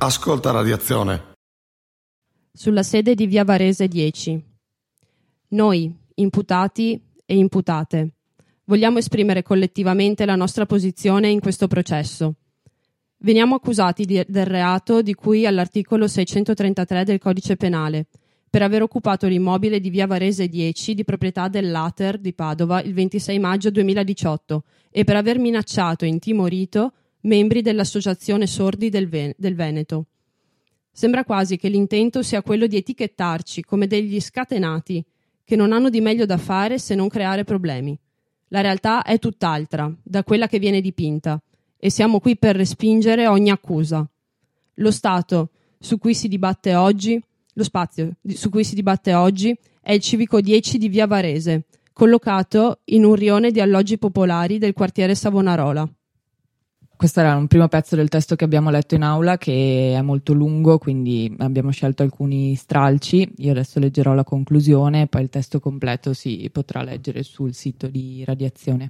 Ascolta Radiazione. Sulla sede di via Varese 10. Noi, imputati e imputate, vogliamo esprimere collettivamente la nostra posizione in questo processo. Veniamo accusati del reato di cui all'articolo 633 del Codice Penale, per aver occupato l'immobile di via Varese 10 di proprietà dell'Ater di Padova il 26 maggio 2018 e per aver minacciato e intimorito membri dell'Associazione Sordi del Veneto. Sembra quasi che l'intento sia quello di etichettarci come degli scatenati che non hanno di meglio da fare se non creare problemi. La realtà è tutt'altra da quella che viene dipinta e siamo qui per respingere ogni accusa. Lo spazio su cui si dibatte oggi è il civico 10 di via Varese, collocato in un rione di alloggi popolari del quartiere Savonarola. Questo era un primo pezzo del testo che abbiamo letto in aula, che è molto lungo, quindi abbiamo scelto alcuni stralci. Io adesso leggerò la conclusione, poi il testo completo si potrà leggere sul sito di Radiazione.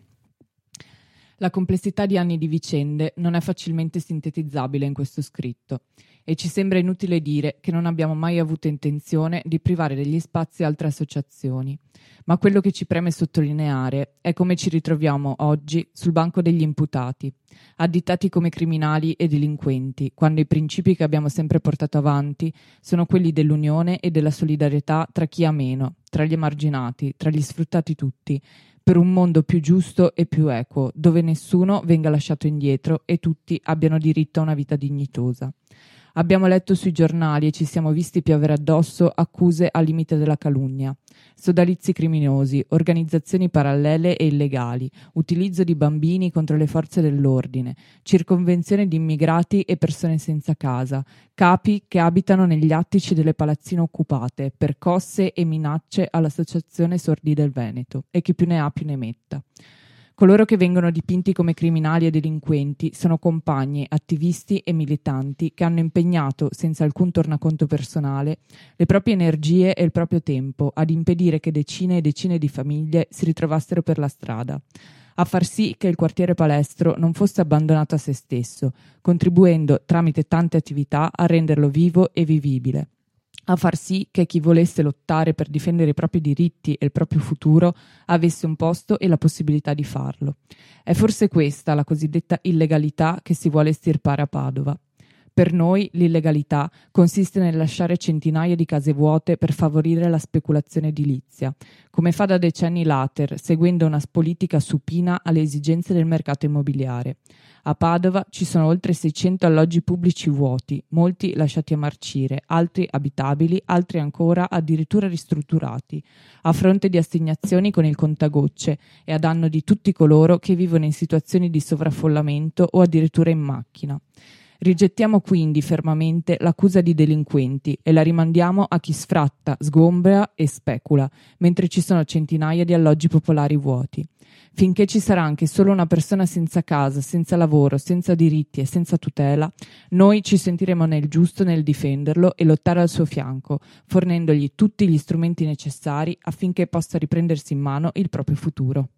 La complessità di anni di vicende non è facilmente sintetizzabile in questo scritto e ci sembra inutile dire che non abbiamo mai avuto intenzione di privare degli spazi altre associazioni, ma quello che ci preme sottolineare è come ci ritroviamo oggi sul banco degli imputati, additati come criminali e delinquenti, quando i principi che abbiamo sempre portato avanti sono quelli dell'unione e della solidarietà tra chi ha meno, tra gli emarginati, tra gli sfruttati tutti, per un mondo più giusto e più equo, dove nessuno venga lasciato indietro e tutti abbiano diritto a una vita dignitosa. Abbiamo letto sui giornali e ci siamo visti piovere addosso accuse al limite della calunnia, sodalizi criminosi, organizzazioni parallele e illegali, utilizzo di bambini contro le forze dell'ordine, circonvenzione di immigrati e persone senza casa, capi che abitano negli attici delle palazzine occupate, percosse e minacce all'Associazione Sordi del Veneto e chi più ne ha più ne metta. Coloro che vengono dipinti come criminali e delinquenti sono compagni, attivisti e militanti che hanno impegnato, senza alcun tornaconto personale, le proprie energie e il proprio tempo ad impedire che decine e decine di famiglie si ritrovassero per la strada, a far sì che il quartiere Palestro non fosse abbandonato a se stesso, contribuendo tramite tante attività a renderlo vivo e vivibile, a far sì che chi volesse lottare per difendere i propri diritti e il proprio futuro avesse un posto e la possibilità di farlo. È forse questa la cosiddetta illegalità che si vuole estirpare a Padova. Per noi l'illegalità consiste nel lasciare centinaia di case vuote per favorire la speculazione edilizia, come fa da decenni l'Ater, seguendo una politica supina alle esigenze del mercato immobiliare. A Padova ci sono oltre 600 alloggi pubblici vuoti, molti lasciati a marcire, altri abitabili, altri ancora addirittura ristrutturati, a fronte di assegnazioni con il contagocce e a danno di tutti coloro che vivono in situazioni di sovraffollamento o addirittura in macchina. Rigettiamo quindi fermamente l'accusa di delinquenti e la rimandiamo a chi sfratta, sgombra e specula, mentre ci sono centinaia di alloggi popolari vuoti. Finché ci sarà anche solo una persona senza casa, senza lavoro, senza diritti e senza tutela, noi ci sentiremo nel giusto nel difenderlo e lottare al suo fianco, fornendogli tutti gli strumenti necessari affinché possa riprendersi in mano il proprio futuro.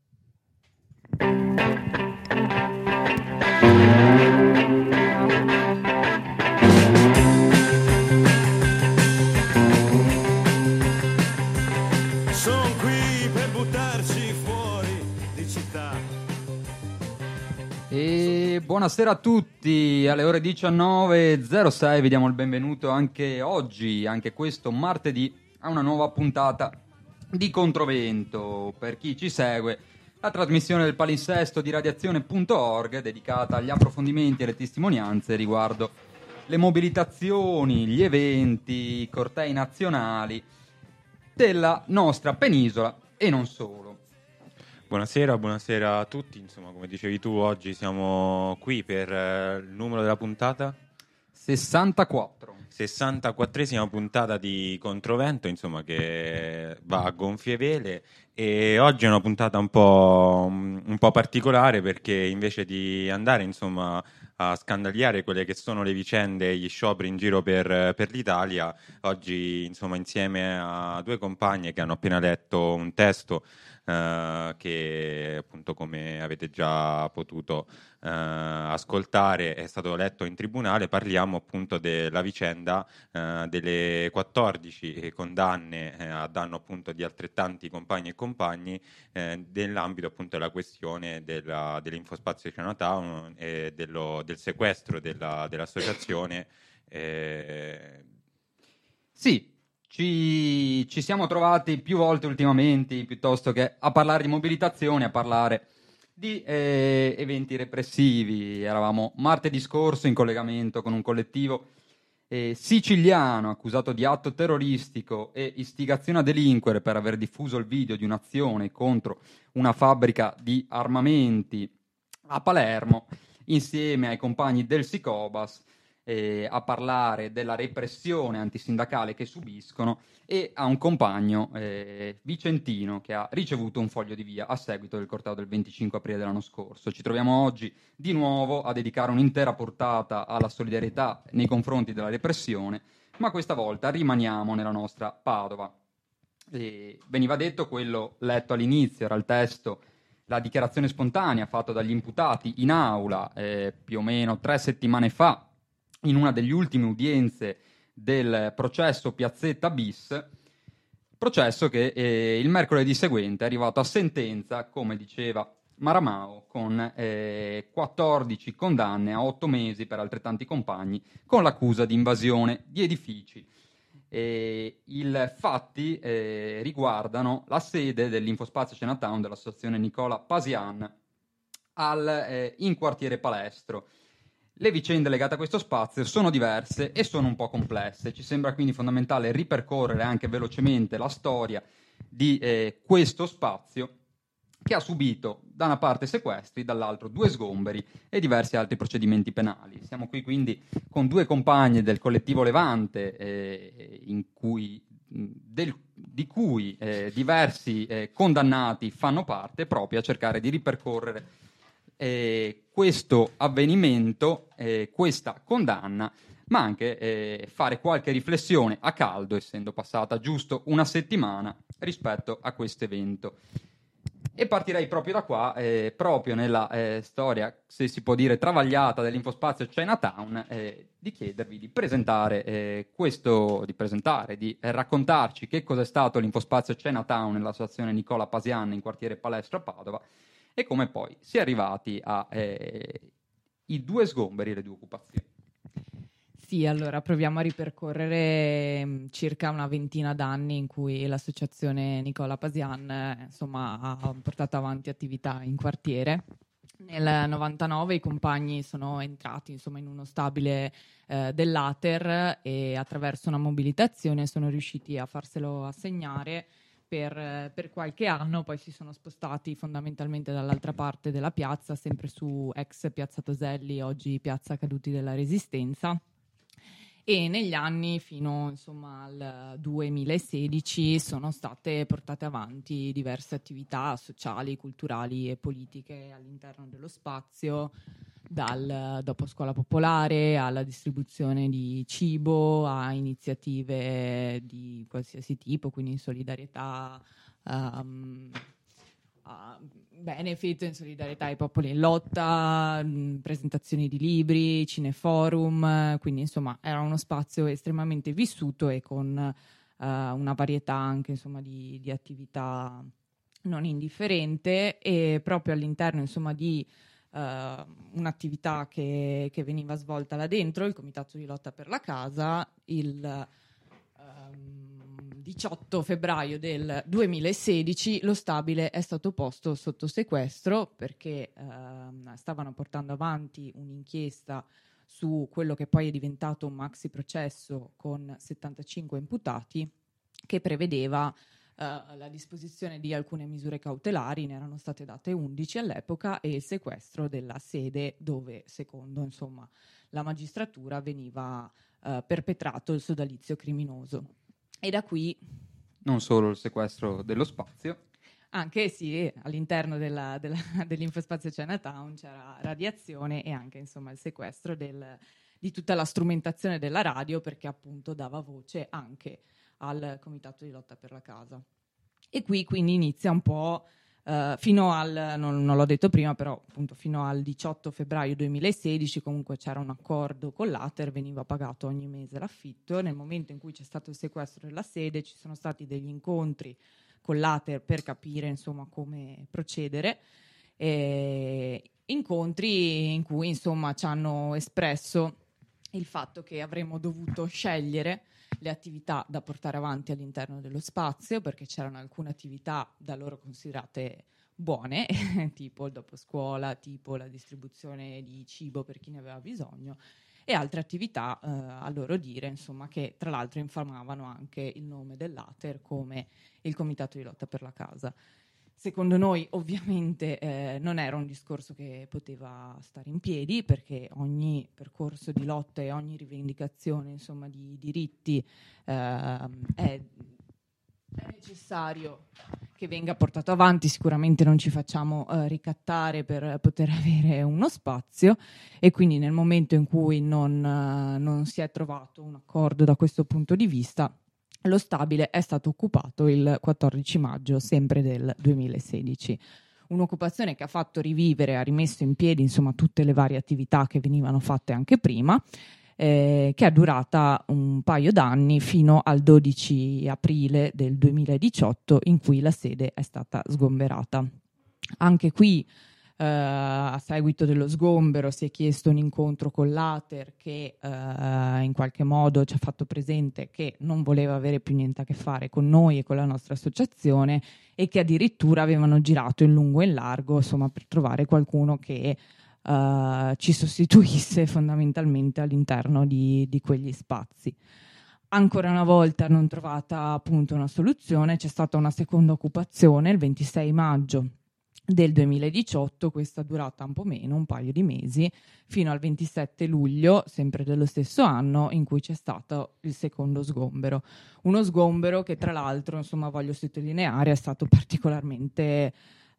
E buonasera a tutti, alle ore 19.06 vi diamo il benvenuto anche oggi, anche questo martedì, a una nuova puntata di Controvento. Per chi ci segue, la trasmissione del palinsesto di radiazione.org dedicata agli approfondimenti e alle testimonianze riguardo le mobilitazioni, gli eventi, i cortei nazionali della nostra penisola e non solo. Buonasera a tutti. Insomma, come dicevi tu, oggi siamo qui per il numero della puntata 64esima puntata di Controvento, insomma, che va a gonfie vele, e oggi è una puntata un po' particolare, perché invece di andare, insomma, a scandagliare quelle che sono le vicende e gli scioperi in giro per l'Italia, oggi, insomma, insieme a due compagne che hanno appena letto un testo che appunto, come avete già potuto ascoltare, è stato letto in tribunale. Parliamo appunto della vicenda delle 14 condanne a danno appunto di altrettanti compagni e compagni nell'ambito appunto della questione dell'Infospazio Chinatown e del sequestro dell'associazione. Sì, ci siamo trovati più volte ultimamente, piuttosto che a parlare di mobilitazione, a parlare di eventi repressivi. Eravamo martedì scorso in collegamento con un collettivo siciliano accusato di atto terroristico e istigazione a delinquere per aver diffuso il video di un'azione contro una fabbrica di armamenti a Palermo, insieme ai compagni del Sicobas, a parlare della repressione antisindacale che subiscono, e a un compagno vicentino che ha ricevuto un foglio di via a seguito del corteo del 25 aprile dell'anno scorso. Ci troviamo oggi di nuovo a dedicare un'intera portata alla solidarietà nei confronti della repressione, ma questa volta rimaniamo nella nostra Padova. Veniva detto quello letto all'inizio, era il testo, la dichiarazione spontanea fatta dagli imputati in aula più o meno 3 settimane fa, in una delle ultime udienze del processo Piazzetta bis, processo che il mercoledì seguente è arrivato a sentenza, come diceva Maramao, con 14 condanne a 8 mesi per altrettanti compagni, con l'accusa di invasione di edifici. I fatti riguardano la sede dell'Infospazio Chinatown dell'associazione Nicola Pasian in quartiere Palestro. Le vicende legate a questo spazio sono diverse e sono un po' complesse. Ci sembra quindi fondamentale ripercorrere anche velocemente la storia di questo spazio, che ha subito da una parte sequestri, dall'altro 2 sgomberi e diversi altri procedimenti penali. Siamo qui quindi con 2 compagne del collettivo Levante, di cui diversi condannati fanno parte, proprio a cercare di ripercorrere questo avvenimento, questa condanna, ma anche fare qualche riflessione a caldo, essendo passata giusto una settimana rispetto a questo evento. E partirei proprio da qua, proprio nella storia, se si può dire, travagliata dell'Infospazio Chinatown, di chiedervi di presentare di raccontarci che cosa è stato l'Infospazio Chinatown nell'associazione Nicola Pasian in quartiere Palestro a Padova, e come poi si è arrivati ai 2 sgomberi e le 2 occupazioni. Sì, allora proviamo a ripercorrere circa una ventina d'anni in cui l'associazione Nicola Pasian insomma, ha portato avanti attività in quartiere. Nel 99 i compagni sono entrati insomma, in uno stabile dell'Ater e attraverso una mobilitazione sono riusciti a farselo assegnare per qualche anno. Poi si sono spostati fondamentalmente dall'altra parte della piazza, sempre su ex Piazza Toselli, oggi Piazza Caduti della Resistenza. E negli anni fino insomma, al 2016 sono state portate avanti diverse attività sociali, culturali e politiche all'interno dello spazio, dal dopo scuola popolare alla distribuzione di cibo, a iniziative di qualsiasi tipo, quindi in solidarietà a benefit, in solidarietà ai popoli in lotta, presentazioni di libri, cineforum, quindi insomma era uno spazio estremamente vissuto e con una varietà anche insomma di attività non indifferente, e proprio all'interno insomma di un'attività che veniva svolta là dentro, il Comitato di Lotta per la Casa, il 18 febbraio del 2016 lo stabile è stato posto sotto sequestro perché stavano portando avanti un'inchiesta su quello che poi è diventato un maxi processo con 75 imputati, che prevedeva la disposizione di alcune misure cautelari, ne erano state date 11 all'epoca, e il sequestro della sede dove, secondo insomma la magistratura, veniva perpetrato il sodalizio criminoso. E da qui non solo il sequestro dello spazio, anche sì, all'interno dell'Infospazio Chinatown c'era radiazione e anche insomma il sequestro di tutta la strumentazione della radio, perché appunto dava voce anche al Comitato di Lotta per la Casa. E qui quindi inizia un po' fino al, non l'ho detto prima, però appunto fino al 18 febbraio 2016 comunque c'era un accordo con l'Ater, veniva pagato ogni mese l'affitto. Nel momento in cui c'è stato il sequestro della sede ci sono stati degli incontri con l'Ater per capire insomma come procedere, incontri in cui insomma ci hanno espresso il fatto che avremmo dovuto scegliere le attività da portare avanti all'interno dello spazio, perché c'erano alcune attività da loro considerate buone, tipo il doposcuola, tipo la distribuzione di cibo per chi ne aveva bisogno, e altre attività, a loro dire, insomma, che tra l'altro infamavano anche il nome dell'Ater come il Comitato di lotta per la casa. Secondo noi ovviamente non era un discorso che poteva stare in piedi, perché ogni percorso di lotta e ogni rivendicazione insomma, di diritti è necessario che venga portato avanti. Sicuramente non ci facciamo ricattare per poter avere uno spazio, e quindi nel momento in cui non si è trovato un accordo da questo punto di vista, lo stabile è stato occupato il 14 maggio sempre del 2016. Un'occupazione che ha fatto rivivere, ha rimesso in piedi insomma tutte le varie attività che venivano fatte anche prima, che è durata un paio d'anni fino al 12 aprile del 2018, in cui la sede è stata sgomberata. Anche qui a seguito dello sgombero si è chiesto un incontro con l'Ater, che in qualche modo ci ha fatto presente che non voleva avere più niente a che fare con noi e con la nostra associazione, e che addirittura avevano girato in lungo e in largo insomma, per trovare qualcuno che ci sostituisse fondamentalmente all'interno di quegli spazi. Ancora una volta non trovata appunto una soluzione, c'è stata una seconda occupazione il 26 maggio del 2018, questa durata un po' meno, un paio di mesi, fino al 27 luglio, sempre dello stesso anno, in cui c'è stato il secondo sgombero. Uno sgombero che tra l'altro, insomma, voglio sottolineare, è stato particolarmente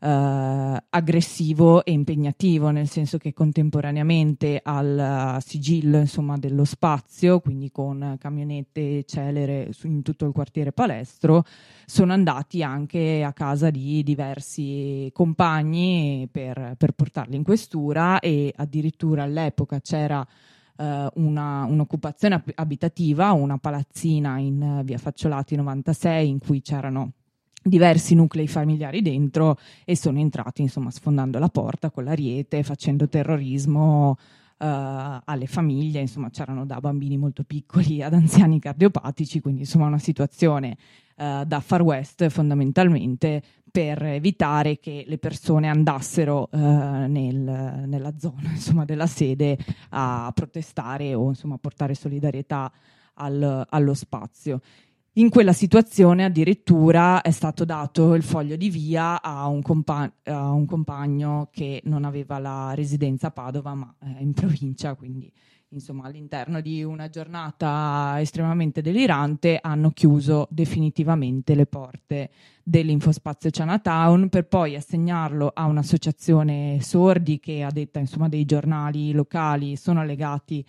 aggressivo e impegnativo, nel senso che contemporaneamente al sigillo insomma, dello spazio, quindi con camionette celere in tutto il quartiere Palestro, sono andati anche a casa di diversi compagni per portarli in questura, e addirittura all'epoca c'era un'occupazione abitativa, una palazzina in via Facciolati 96 in cui c'erano diversi nuclei familiari dentro, e sono entrati insomma sfondando la porta con l'ariete, facendo terrorismo alle famiglie. Insomma c'erano da bambini molto piccoli ad anziani cardiopatici, quindi insomma una situazione da Far West fondamentalmente, per evitare che le persone andassero nella zona insomma della sede a protestare o insomma portare solidarietà allo spazio. In quella situazione addirittura è stato dato il foglio di via a un compagno che non aveva la residenza a Padova ma in provincia, quindi insomma all'interno di una giornata estremamente delirante hanno chiuso definitivamente le porte dell'Infospazio Chinatown, per poi assegnarlo a un'associazione sordi che, a detta insomma dei giornali locali, erano legati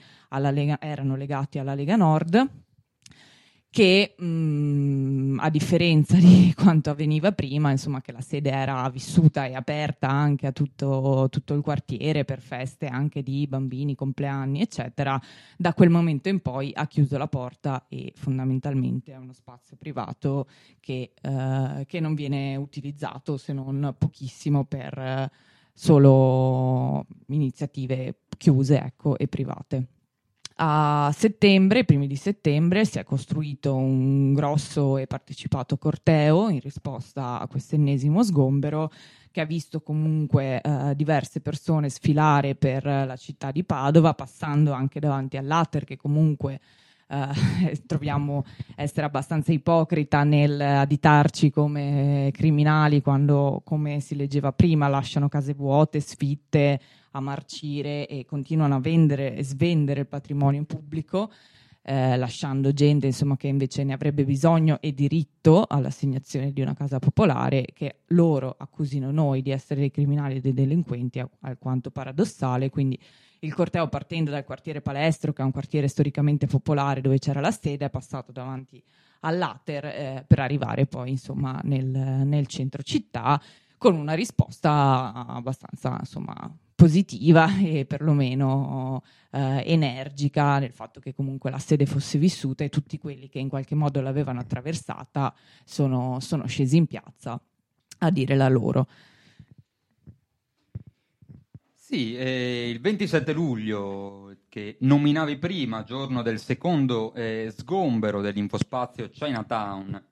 alla Lega Nord, che a differenza di quanto avveniva prima, insomma, che la sede era vissuta e aperta anche a tutto il quartiere per feste anche di bambini, compleanni, eccetera, da quel momento in poi ha chiuso la porta, e fondamentalmente è uno spazio privato che non viene utilizzato se non pochissimo per solo iniziative chiuse, ecco, e private. A settembre, i primi di settembre, si è costruito un grosso e partecipato corteo in risposta a questo ennesimo sgombero, che ha visto comunque diverse persone sfilare per la città di Padova, passando anche davanti all'Ater, che comunque troviamo essere abbastanza ipocrita nel additarci come criminali quando, come si leggeva prima, lasciano case vuote, sfitte, a marcire, e continuano a vendere e svendere il patrimonio pubblico, lasciando gente insomma che invece ne avrebbe bisogno e diritto all'assegnazione di una casa popolare, che loro accusino noi di essere dei criminali e dei delinquenti, alquanto paradossale. Quindi il corteo, partendo dal quartiere Palestro, che è un quartiere storicamente popolare dove c'era la sede, è passato davanti all'Ater per arrivare poi insomma nel centro città, con una risposta abbastanza, insomma, positiva e perlomeno energica nel fatto che comunque la sede fosse vissuta e tutti quelli che in qualche modo l'avevano attraversata sono scesi in piazza a dire la loro. Sì, il 27 luglio, che nominavi prima, giorno del secondo sgombero dell'infospazio Chinatown,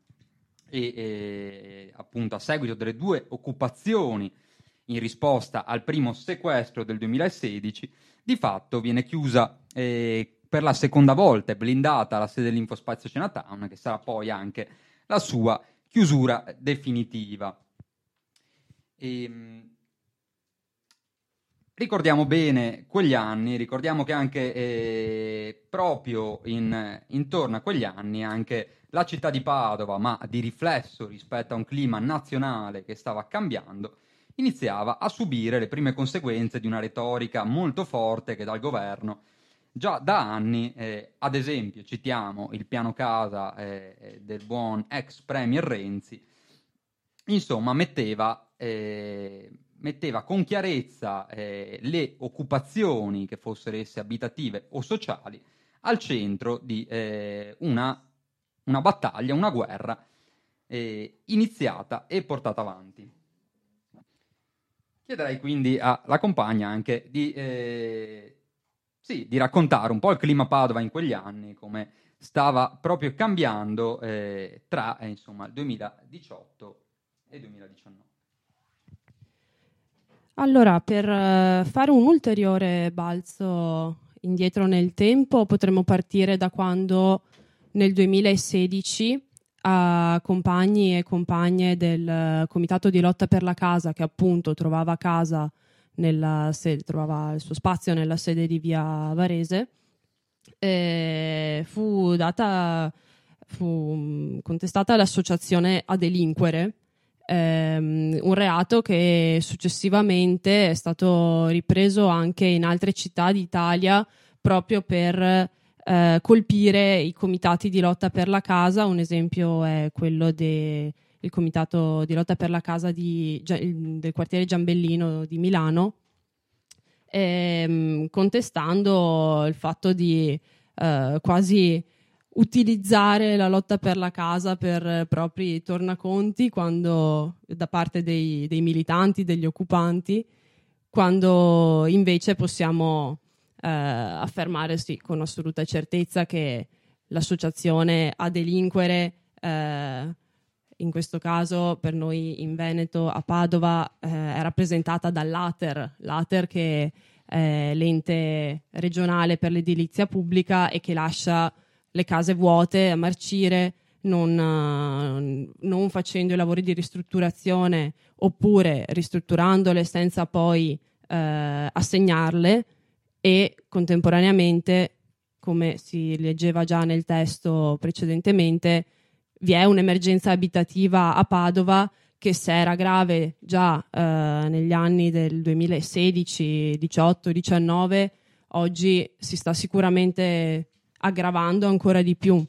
e appunto a seguito delle 2 occupazioni in risposta al primo sequestro del 2016, di fatto viene chiusa per la seconda volta e blindata la sede dell'infospazio Chinatown, che sarà poi anche la sua chiusura definitiva. Ricordiamo bene quegli anni, ricordiamo che anche proprio intorno a quegli anni anche la città di Padova, ma di riflesso rispetto a un clima nazionale che stava cambiando, iniziava a subire le prime conseguenze di una retorica molto forte che dal governo già da anni, ad esempio citiamo il piano casa del buon ex premier Renzi, insomma metteva con chiarezza le occupazioni, che fossero esse abitative o sociali, al centro di una battaglia, una guerra iniziata e portata avanti. Chiederei quindi alla compagna anche di raccontare un po' il clima a Padova in quegli anni, come stava proprio cambiando tra insomma, il 2018 e il 2019. Allora, per fare un ulteriore balzo indietro nel tempo, potremmo partire da quando nel 2016 compagni e compagne del Comitato di lotta per la casa, che appunto trovava casa trovava il suo spazio nella sede di via Varese, fu contestata l'associazione a delinquere, un reato che successivamente è stato ripreso anche in altre città d'Italia proprio per colpire i comitati di lotta per la casa. Un esempio è quello del comitato di lotta per la casa del quartiere Giambellino di Milano, contestando il fatto di quasi utilizzare la lotta per la casa per propri tornaconti, quando da parte dei militanti, degli occupanti, quando invece possiamo affermare sì, con assoluta certezza che l'associazione a delinquere, in questo caso per noi in Veneto a Padova, è rappresentata dall'Ater che è l'ente regionale per l'edilizia pubblica e che lascia le case vuote a marcire, non facendo i lavori di ristrutturazione oppure ristrutturandole senza poi assegnarle, e contemporaneamente, come si leggeva già nel testo precedentemente, vi è un'emergenza abitativa a Padova che, se era grave già negli anni del 2016, 18, 19, oggi si sta sicuramente aggravando ancora di più.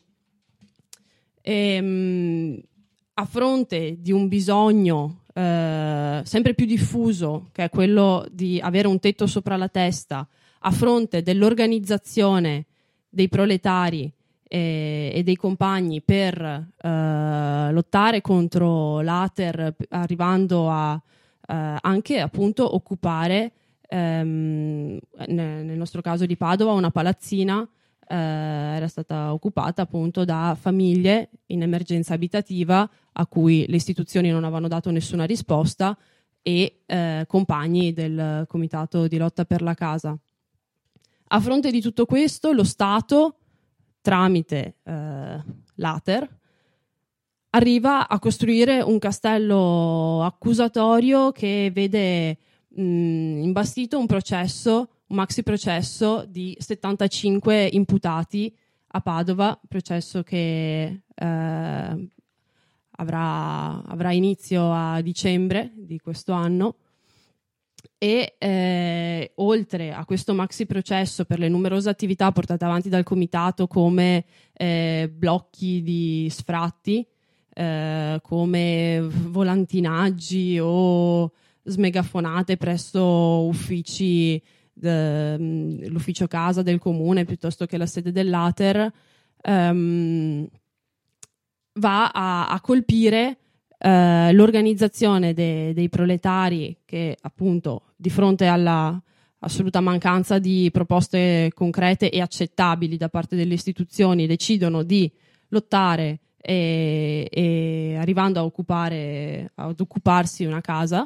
A fronte di un bisogno sempre più diffuso, che è quello di avere un tetto sopra la testa, a fronte dell'organizzazione dei proletari e dei compagni per lottare contro l'Ater, arrivando a anche appunto occupare, nel nostro caso di Padova, una palazzina era stata occupata appunto da famiglie in emergenza abitativa a cui le istituzioni non avevano dato nessuna risposta, e compagni del Comitato di lotta per la casa. A fronte di tutto questo, lo Stato, tramite l'Ater, arriva a costruire un castello accusatorio che vede imbastito un maxi processo di 75 imputati a Padova, processo che avrà inizio a dicembre di questo anno. E oltre a questo maxi processo per le numerose attività portate avanti dal comitato, come blocchi di sfratti, come volantinaggi o smegafonate presso uffici, l'ufficio casa del comune piuttosto che la sede dell'Ater, va a colpire l'organizzazione dei proletari che, appunto, di fronte alla assoluta mancanza di proposte concrete e accettabili da parte delle istituzioni, decidono di lottare e arrivando ad occuparsi una casa,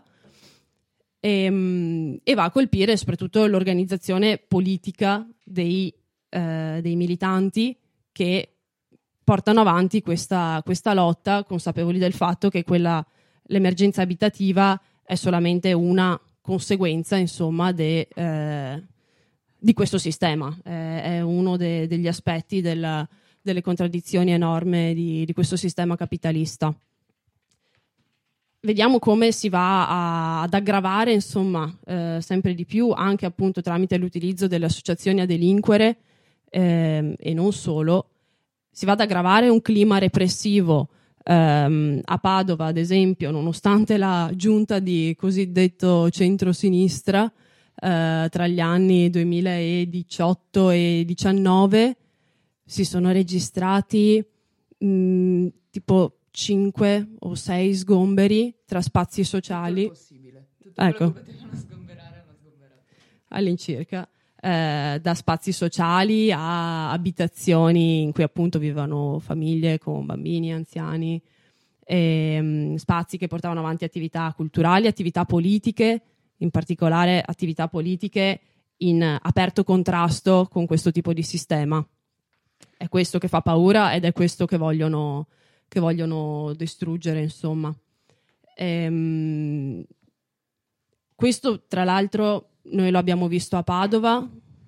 e va a colpire soprattutto l'organizzazione politica dei militanti che portano avanti questa lotta, consapevoli del fatto che l'emergenza abitativa è solamente una conseguenza, insomma, di questo sistema. È uno degli aspetti delle contraddizioni enormi di questo sistema capitalista. Vediamo come si va ad aggravare, insomma, sempre di più, anche appunto tramite l'utilizzo delle associazioni a delinquere, e non solo. Si va ad aggravare un clima repressivo a Padova, ad esempio, nonostante la giunta di cosiddetto centro-sinistra tra gli anni 2018 e 2019 si sono registrati tipo 5 o 6 sgomberi tra spazi sociali. Ecco, all'incirca. Da spazi sociali a abitazioni in cui appunto vivevano famiglie con bambini, anziani, spazi che portavano avanti attività culturali, attività politiche, in particolare attività politiche in aperto contrasto con questo tipo di sistema. È questo che fa paura ed è questo che vogliono distruggere, insomma. Questo, tra l'altro, noi lo abbiamo visto a Padova,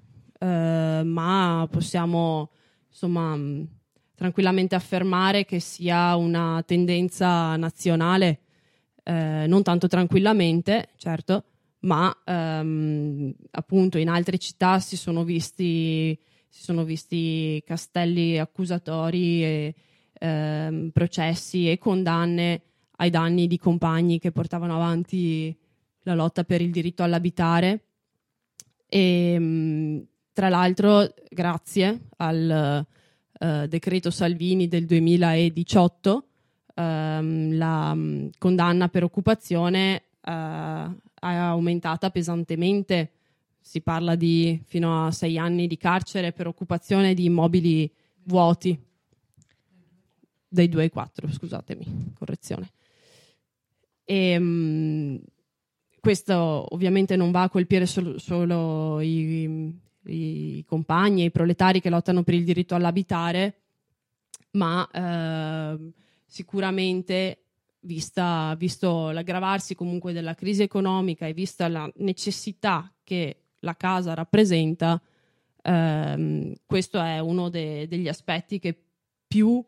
ma possiamo, insomma, tranquillamente affermare che sia una tendenza nazionale, non tanto tranquillamente, certo, ma appunto in altre città si sono visti castelli accusatori e processi e condanne ai danni di compagni che portavano avanti la lotta per il diritto all'abitare. E tra l'altro, grazie al decreto Salvini del 2018, la condanna per occupazione è aumentata pesantemente. Si parla di fino a 6 anni di carcere per occupazione di immobili vuoti. Dai 2 ai 4, scusatemi, correzione. Questo ovviamente non va a colpire solo i compagni e i proletari che lottano per il diritto all'abitare, ma sicuramente, visto l'aggravarsi comunque della crisi economica e vista la necessità che la casa rappresenta, questo è uno degli aspetti che più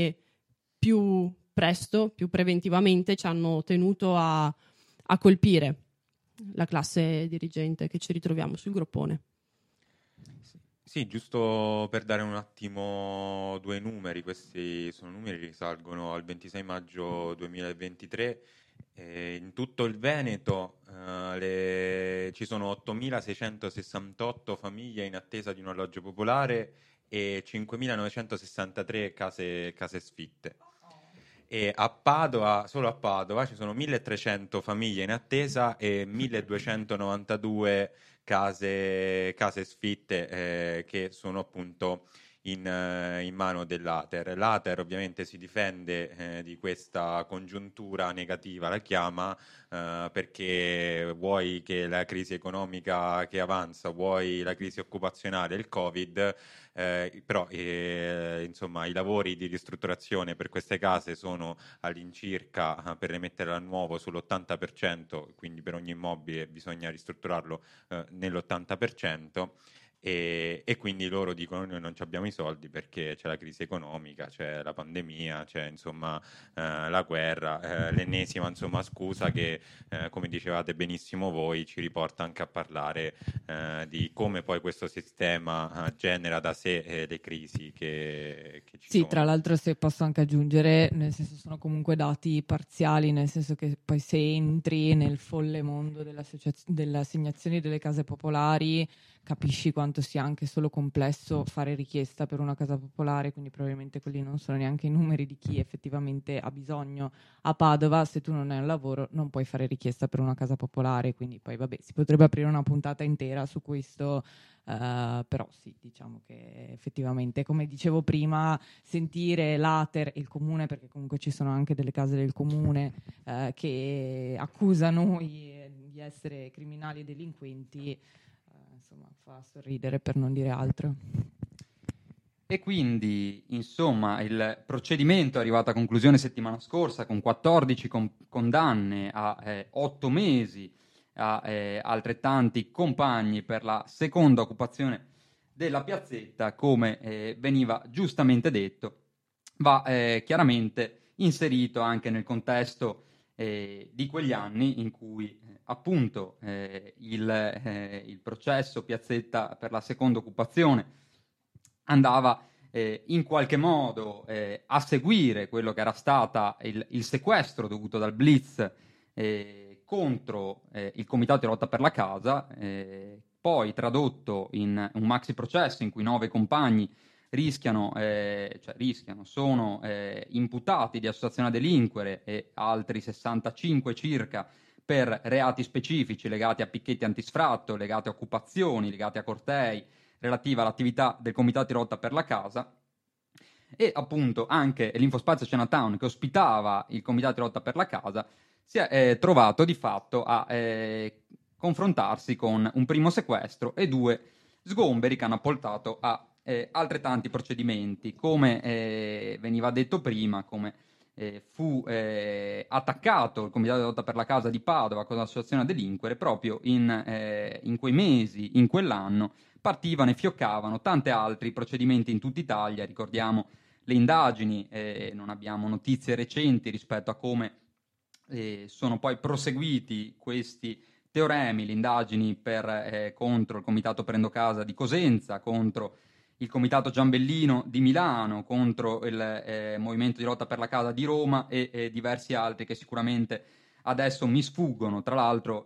presto, più preventivamente ci hanno tenuto a colpire la classe dirigente che ci ritroviamo sul groppone. Sì, giusto per dare un attimo 2 numeri, questi sono numeri che risalgono al 26 maggio 2023. In tutto il Veneto ci sono 8.668 famiglie in attesa di un alloggio popolare e 5.963 case sfitte. E a Padova, solo a Padova, ci sono 1.300 famiglie in attesa e 1.292 case sfitte che sono appunto in mano dell'Ater. L'Ater ovviamente si difende di questa congiuntura negativa, la chiama, perché vuoi che la crisi economica che avanza, vuoi la crisi occupazionale, il Covid, però insomma i lavori di ristrutturazione per queste case sono all'incirca, per rimetterla a nuovo, sull'80%, quindi per ogni immobile bisogna ristrutturarlo nell'80%. e quindi loro dicono noi non abbiamo i soldi perché c'è la crisi economica, c'è la pandemia, c'è insomma la guerra, l'ennesima insomma scusa che come dicevate benissimo voi ci riporta anche a parlare di come poi questo sistema genera da sé le crisi che ci sono. Sì, tra l'altro, se posso anche aggiungere, nel senso sono comunque dati parziali, nel senso che poi se entri nel folle mondo delle assegnazioni delle case popolari capisci quanto sia anche solo complesso fare richiesta per una casa popolare, quindi probabilmente quelli non sono neanche i numeri di chi effettivamente ha bisogno. A Padova, se tu non hai un lavoro, non puoi fare richiesta per una casa popolare, quindi poi vabbè, si potrebbe aprire una puntata intera su questo, però sì, diciamo che effettivamente, come dicevo prima, sentire l'Ater e il comune, perché comunque ci sono anche delle case del comune che accusano noi di essere criminali e delinquenti, insomma fa sorridere, per non dire altro. E quindi, insomma, il procedimento è arrivato a conclusione settimana scorsa con 14 condanne a 8 mesi a altrettanti compagni per la seconda occupazione della piazzetta, come veniva giustamente detto. Va chiaramente inserito anche nel contesto di quegli anni in cui appunto il processo Piazzetta per la seconda occupazione andava in qualche modo a seguire quello che era stata il sequestro dovuto dal Blitz contro il Comitato di Lotta per la Casa, poi tradotto in un maxi processo in cui 9 compagni sono imputati di associazione a delinquere e altri 65 circa per reati specifici legati a picchetti antisfratto, legati a occupazioni, legati a cortei, relativa all'attività del Comitato di Lotta per la Casa, e appunto anche l'Infospazio Chinatown, che ospitava il Comitato di Lotta per la Casa, si è trovato di fatto a confrontarsi con un primo sequestro e 2 sgomberi che hanno portato a altrettanti procedimenti. Come veniva detto prima, come fu attaccato il Comitato di Lotta per la Casa di Padova con l'associazione a delinquere, proprio in quei mesi, in quell'anno, partivano e fioccavano tanti altri procedimenti in tutta Italia. Ricordiamo le indagini, non abbiamo notizie recenti rispetto a come sono poi proseguiti questi teoremi, le indagini contro il Comitato Prendo Casa di Cosenza, contro il Comitato Giambellino di Milano, contro il Movimento di Lotta per la Casa di Roma e diversi altri che sicuramente adesso mi sfuggono. Tra l'altro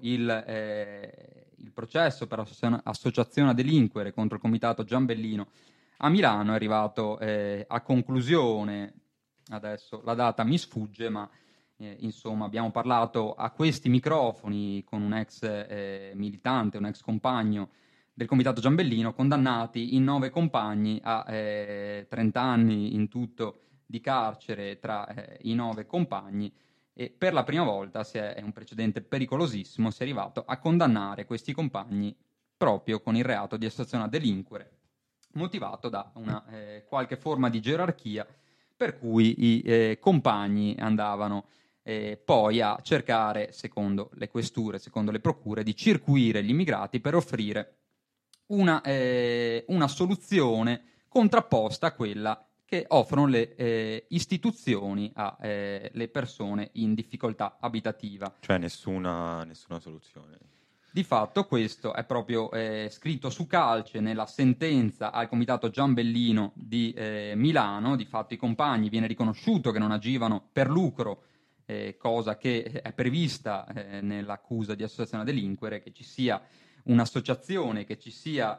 il processo per associazione a delinquere contro il Comitato Giambellino a Milano è arrivato a conclusione, adesso la data mi sfugge, ma insomma abbiamo parlato a questi microfoni con un ex militante, un ex compagno del Comitato Giambellino, condannati in 9 compagni a 30 anni in tutto di carcere tra i 9 compagni, e per la prima volta, è un precedente pericolosissimo, si è arrivato a condannare questi compagni proprio con il reato di associazione a delinquere, motivato da una qualche forma di gerarchia per cui i compagni andavano poi a cercare, secondo le questure, secondo le procure, di circuire gli immigrati per offrire una soluzione contrapposta a quella che offrono le istituzioni alle persone in difficoltà abitativa. Cioè nessuna soluzione. Di fatto questo è proprio scritto su calce nella sentenza al Comitato Giambellino di Milano. Di fatto i compagni viene riconosciuto che non agivano per lucro, cosa che è prevista nell'accusa di associazione a delinquere, che ci sia un'associazione, che ci sia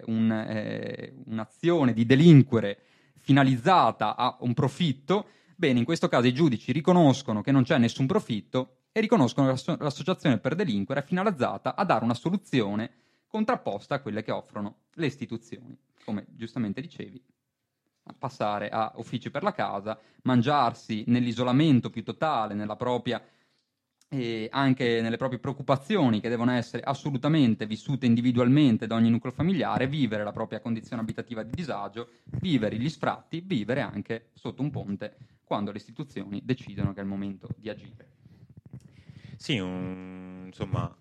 un'azione di delinquere finalizzata a un profitto. Bene, in questo caso i giudici riconoscono che non c'è nessun profitto e riconoscono che l'associazione per delinquere è finalizzata a dare una soluzione contrapposta a quelle che offrono le istituzioni, come giustamente dicevi, a passare a uffici per la casa, mangiarsi nell'isolamento più totale, nella propria anche nelle proprie preoccupazioni, che devono essere assolutamente vissute individualmente da ogni nucleo familiare, vivere la propria condizione abitativa di disagio, vivere gli sfratti, vivere anche sotto un ponte quando le istituzioni decidono che è il momento di agire. Sì, insomma, un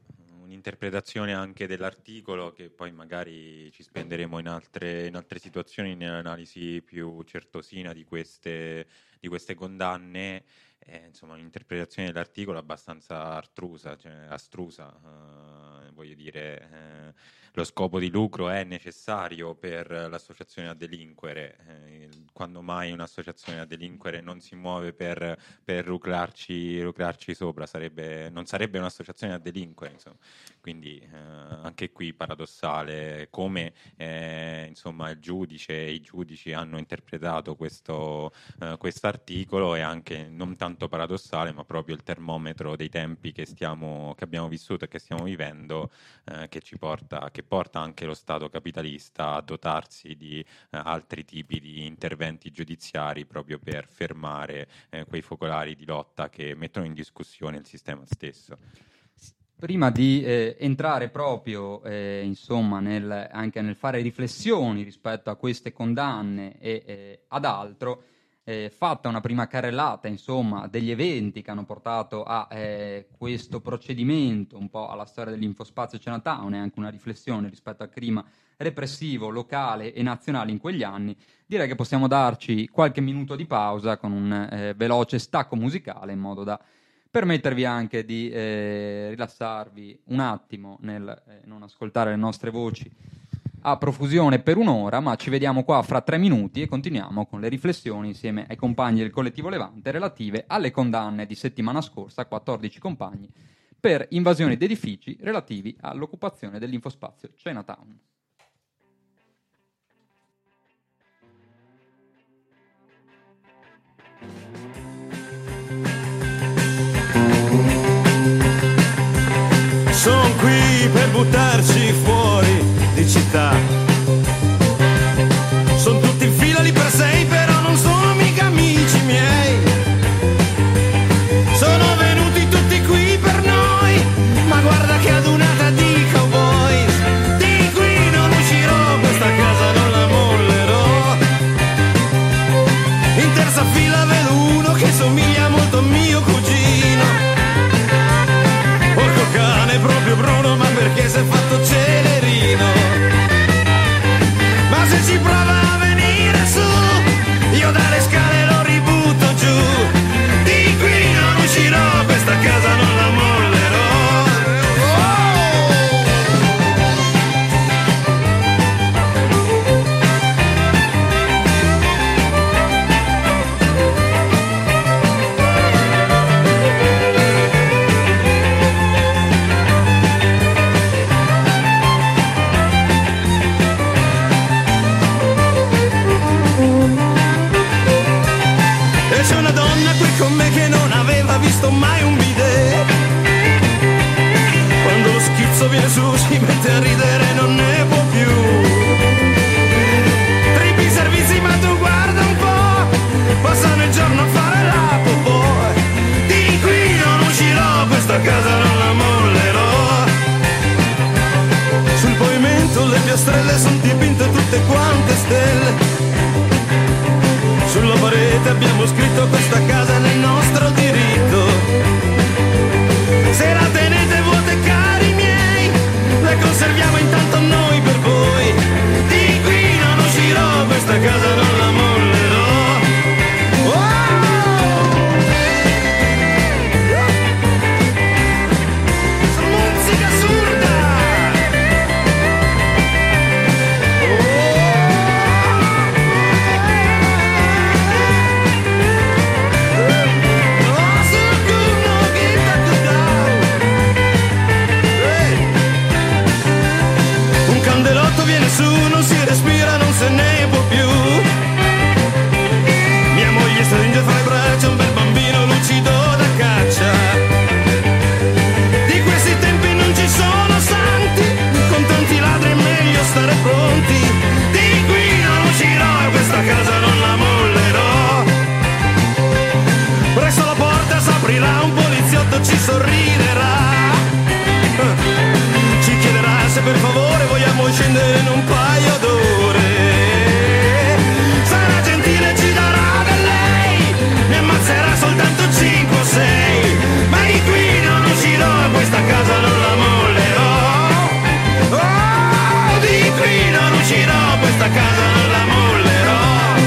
un'interpretazione anche dell'articolo, che poi magari ci spenderemo in altre situazioni, nell'analisi più certosina di queste condanne. Insomma, un'interpretazione dell'articolo abbastanza astrusa, voglio dire, lo scopo di lucro è necessario per l'associazione a delinquere, quando mai un'associazione a delinquere non si muove per lucrarci sopra, non sarebbe un'associazione a delinquere, insomma. Quindi anche qui paradossale come insomma i giudici hanno interpretato questo articolo, e anche non tanto paradossale, ma proprio il termometro dei tempi che abbiamo vissuto e che stiamo vivendo, che porta anche lo Stato capitalista a dotarsi di altri tipi di interventi giudiziari proprio per fermare quei focolari di lotta che mettono in discussione il sistema stesso. Prima di entrare proprio insomma anche nel fare riflessioni rispetto a queste condanne e ad altro, fatta una prima carrellata insomma degli eventi che hanno portato a questo procedimento, un po' alla storia dell'Infospazio Chinatown, e anche una riflessione rispetto al clima repressivo locale e nazionale in quegli anni, direi che possiamo darci qualche minuto di pausa con un veloce stacco musicale, in modo da permettervi anche di rilassarvi un attimo nel non ascoltare le nostre voci a profusione per un'ora, ma ci vediamo qua fra 3 minuti e continuiamo con le riflessioni insieme ai compagni del collettivo Levante relative alle condanne di settimana scorsa, 14 compagni, per invasioni di edifici relativi all'occupazione dell'Infospazio Chinatown. Sono qui per buttarci fuori di città. Sono tutti in fila lì per 6, però non sono mica amici miei. Sono venuti tutti qui per noi, ma guarda che adunata di cowboys. Di qui non uscirò, questa casa non la mollerò. In terza fila vedo uno che somiglia molto a mio cugino. Porco cane, proprio Bruno, ma perché si è fatto celerino? Ma se ci prova a venire su, io dalle scale lo ributto giù. Di qui non uscirò, questa casa non la mollerò. C'è una donna qui con me che non aveva visto mai un bidet. Quando lo schizzo viene su si mette a ridere, non ne può più. Trippi servizi ma tu guarda un po', passano il giorno a fare la popò. Di qui non uscirò, questa casa non la mollerò. Sul pavimento le piastrelle sono dipinte tutte quante stelle. Sulla parete abbiamo scritto questa casa nel nostro diritto. Se la tenete vuote cari miei, le conserviamo intanto noi per voi. Di qui non uscirò, questa casa non la mollerò. Musica assurda. Viene su, non si respira, non se ne può più. Mia moglie stringe fra le braccia un bel bambino lucido da caccia. Di questi tempi non ci sono santi, con tanti ladri è meglio stare pronti. Di qui non uscirò e questa casa non la mollerò. Presso la porta s'aprirà, un poliziotto ci sorriderà. Ci chiederà se per favore vogliamo scendere in un paio d'ore. Sarà gentile, ci darà da lei, mi ammazzerà soltanto 5 o 6. Ma di qui non uscirò, questa casa non la mollerò. questa casa non la mollerò.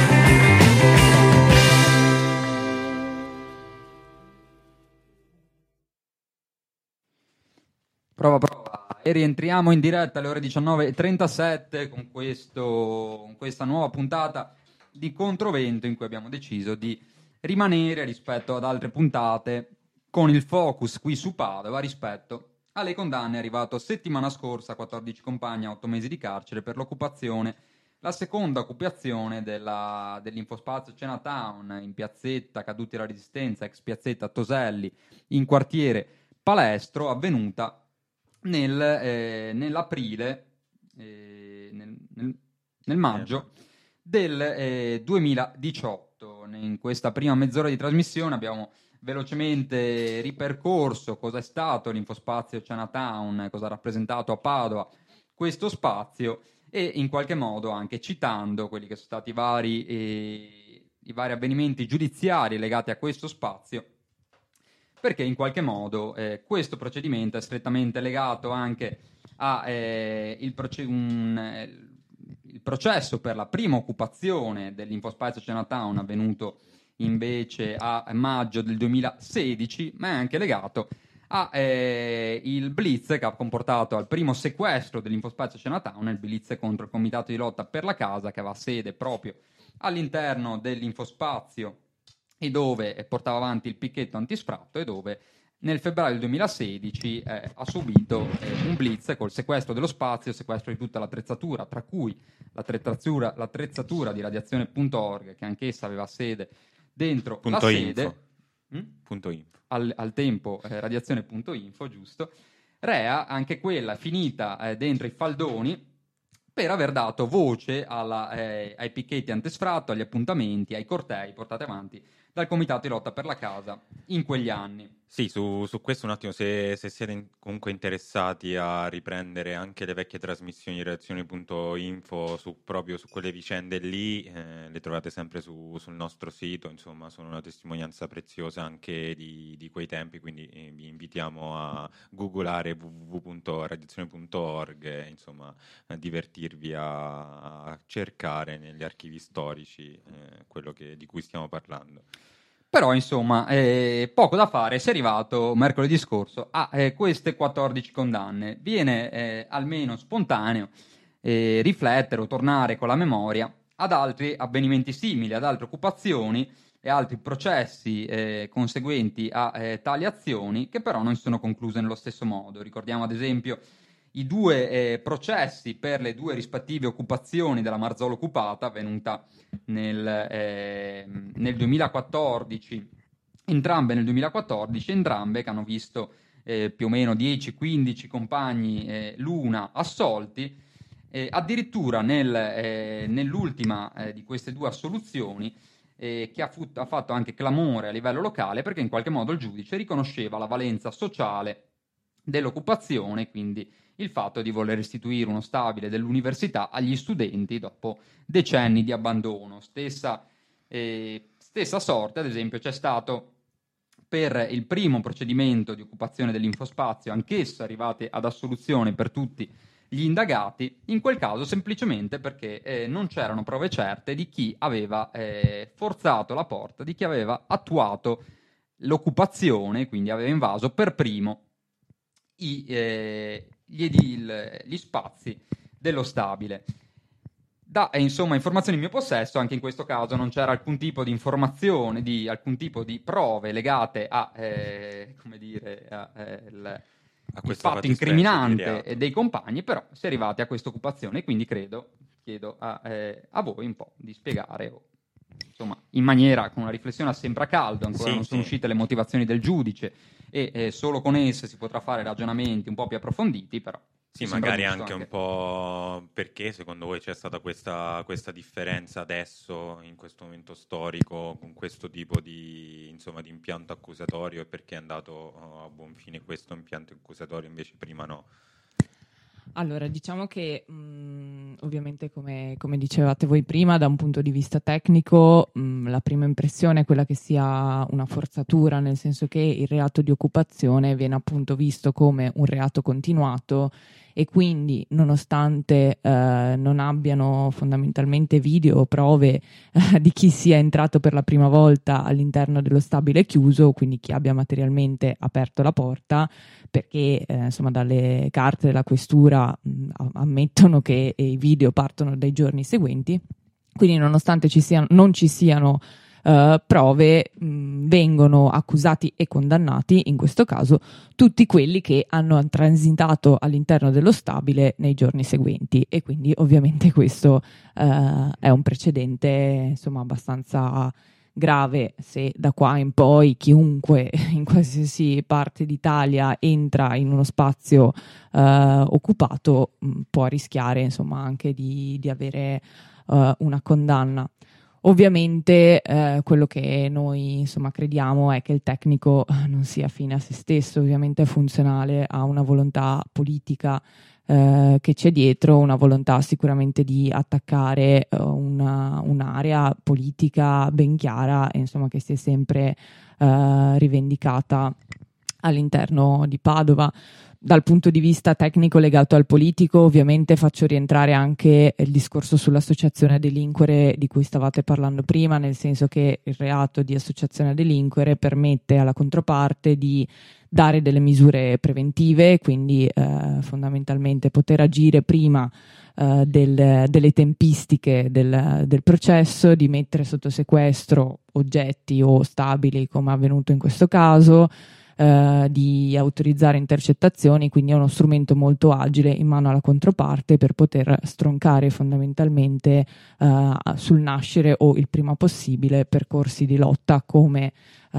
Prova. E rientriamo in diretta alle ore 19:37 con questa nuova puntata di Controvento, in cui abbiamo deciso di rimanere rispetto ad altre puntate con il focus qui su Padova rispetto alle condanne arrivato settimana scorsa, 14 compagni a 8 mesi di carcere per l'occupazione, la seconda occupazione dell'infospazio Chinatown in piazzetta Caduti alla Resistenza, ex piazzetta Toselli, in quartiere Palestro, avvenuta nell'aprile, nel maggio del 2018. In questa prima mezz'ora di trasmissione abbiamo velocemente ripercorso cosa è stato l'infospazio Chinatown, cosa ha rappresentato a Padova questo spazio, e in qualche modo anche citando quelli che sono stati i vari avvenimenti giudiziari legati a questo spazio, perché in qualche modo questo procedimento è strettamente legato anche a il processo per la prima occupazione dell'infospazio Chinatown, avvenuto invece a maggio del 2016, ma è anche legato a il blitz che ha comportato al primo sequestro dell'infospazio Chinatown, il blitz contro il comitato di lotta per la casa, che aveva sede proprio all'interno dell'infospazio e dove portava avanti il picchetto antisfratto, e dove nel febbraio del 2016 ha subito un blitz col sequestro dello spazio, sequestro di tutta l'attrezzatura, tra cui l'attrezzatura di radiazione.org, che anch'essa aveva sede dentro la sede. Info. Al tempo radiazione.info, giusto. Rea, anche quella finita dentro i faldoni per aver dato voce ai picchetti antisfratto, agli appuntamenti, ai cortei portati avanti dal comitato di lotta per la casa in quegli anni. Sì, su questo un attimo, se siete comunque interessati a riprendere anche le vecchie trasmissioni di redazione.info proprio su quelle vicende lì, le trovate sempre sul nostro sito, insomma sono una testimonianza preziosa anche di quei tempi, quindi vi invitiamo a googolare www.radiazione.org e insomma a divertirvi a cercare negli archivi storici quello di cui stiamo parlando. Però, insomma, poco da fare, si è arrivato mercoledì scorso a queste 14 condanne. Viene almeno spontaneo riflettere o tornare con la memoria ad altri avvenimenti simili, ad altre occupazioni e altri processi conseguenti a tali azioni, che però non si sono concluse nello stesso modo. Ricordiamo ad esempio i due processi per le due rispettive occupazioni della Marzolo occupata, avvenuta nel 2014, entrambe nel 2014, entrambe che hanno visto più o meno 10-15 compagni l'una assolti, addirittura nell'ultima di queste due assoluzioni, che ha fatto anche clamore a livello locale, perché in qualche modo il giudice riconosceva la valenza sociale dell'occupazione, quindi il fatto di voler restituire uno stabile dell'università agli studenti dopo decenni di abbandono. Stessa sorte, ad esempio, c'è stato per il primo procedimento di occupazione dell'infospazio, anch'esso arrivate ad assoluzione per tutti gli indagati, in quel caso semplicemente perché non c'erano prove certe di chi aveva forzato la porta, di chi aveva attuato l'occupazione, quindi aveva invaso per primo gli spazi dello stabile. Da informazioni in mio possesso, anche in questo caso non c'era alcun tipo di informazione, alcun tipo di prove legate a il fatto incriminante dei compagni, però si è arrivati a questa occupazione, quindi chiedo a voi un po' di spiegare, insomma, in maniera, con una riflessione sempre a caldo, ancora non sono uscite le motivazioni del giudice e solo con esse si potrà fare ragionamenti un po' più approfonditi, però sì, magari anche un po' perché secondo voi c'è stata questa differenza adesso, in questo momento storico, con questo tipo di impianto accusatorio, e perché è andato a buon fine questo impianto accusatorio invece prima no? Allora, diciamo che ovviamente come dicevate voi prima, da un punto di vista tecnico, la prima impressione è quella che sia una forzatura, nel senso che il reato di occupazione viene appunto visto come un reato continuato e quindi nonostante non abbiano fondamentalmente video o prove di chi sia entrato per la prima volta all'interno dello stabile chiuso, quindi chi abbia materialmente aperto la porta, perché insomma dalle carte della questura ammettono che i video partono dai giorni seguenti, quindi nonostante non ci siano prove, vengono accusati e condannati in questo caso tutti quelli che hanno transitato all'interno dello stabile nei giorni seguenti, e quindi ovviamente questo è un precedente insomma abbastanza grave. Se da qua in poi chiunque in qualsiasi parte d'Italia entra in uno spazio occupato può rischiare insomma anche di avere una condanna. Ovviamente quello che noi insomma crediamo è che il tecnico non sia fine a se stesso, ovviamente è funzionale a una volontà politica che c'è dietro, una volontà sicuramente di attaccare un'area politica ben chiara e insomma che si è sempre rivendicata all'interno di Padova. Dal punto di vista tecnico legato al politico, ovviamente faccio rientrare anche il discorso sull'associazione a delinquere di cui stavate parlando prima, nel senso che il reato di associazione a delinquere permette alla controparte di dare delle misure preventive, quindi fondamentalmente poter agire prima delle tempistiche del processo, di mettere sotto sequestro oggetti o stabili come è avvenuto in questo caso, di autorizzare intercettazioni, quindi è uno strumento molto agile in mano alla controparte per poter stroncare fondamentalmente sul nascere o il prima possibile percorsi di lotta come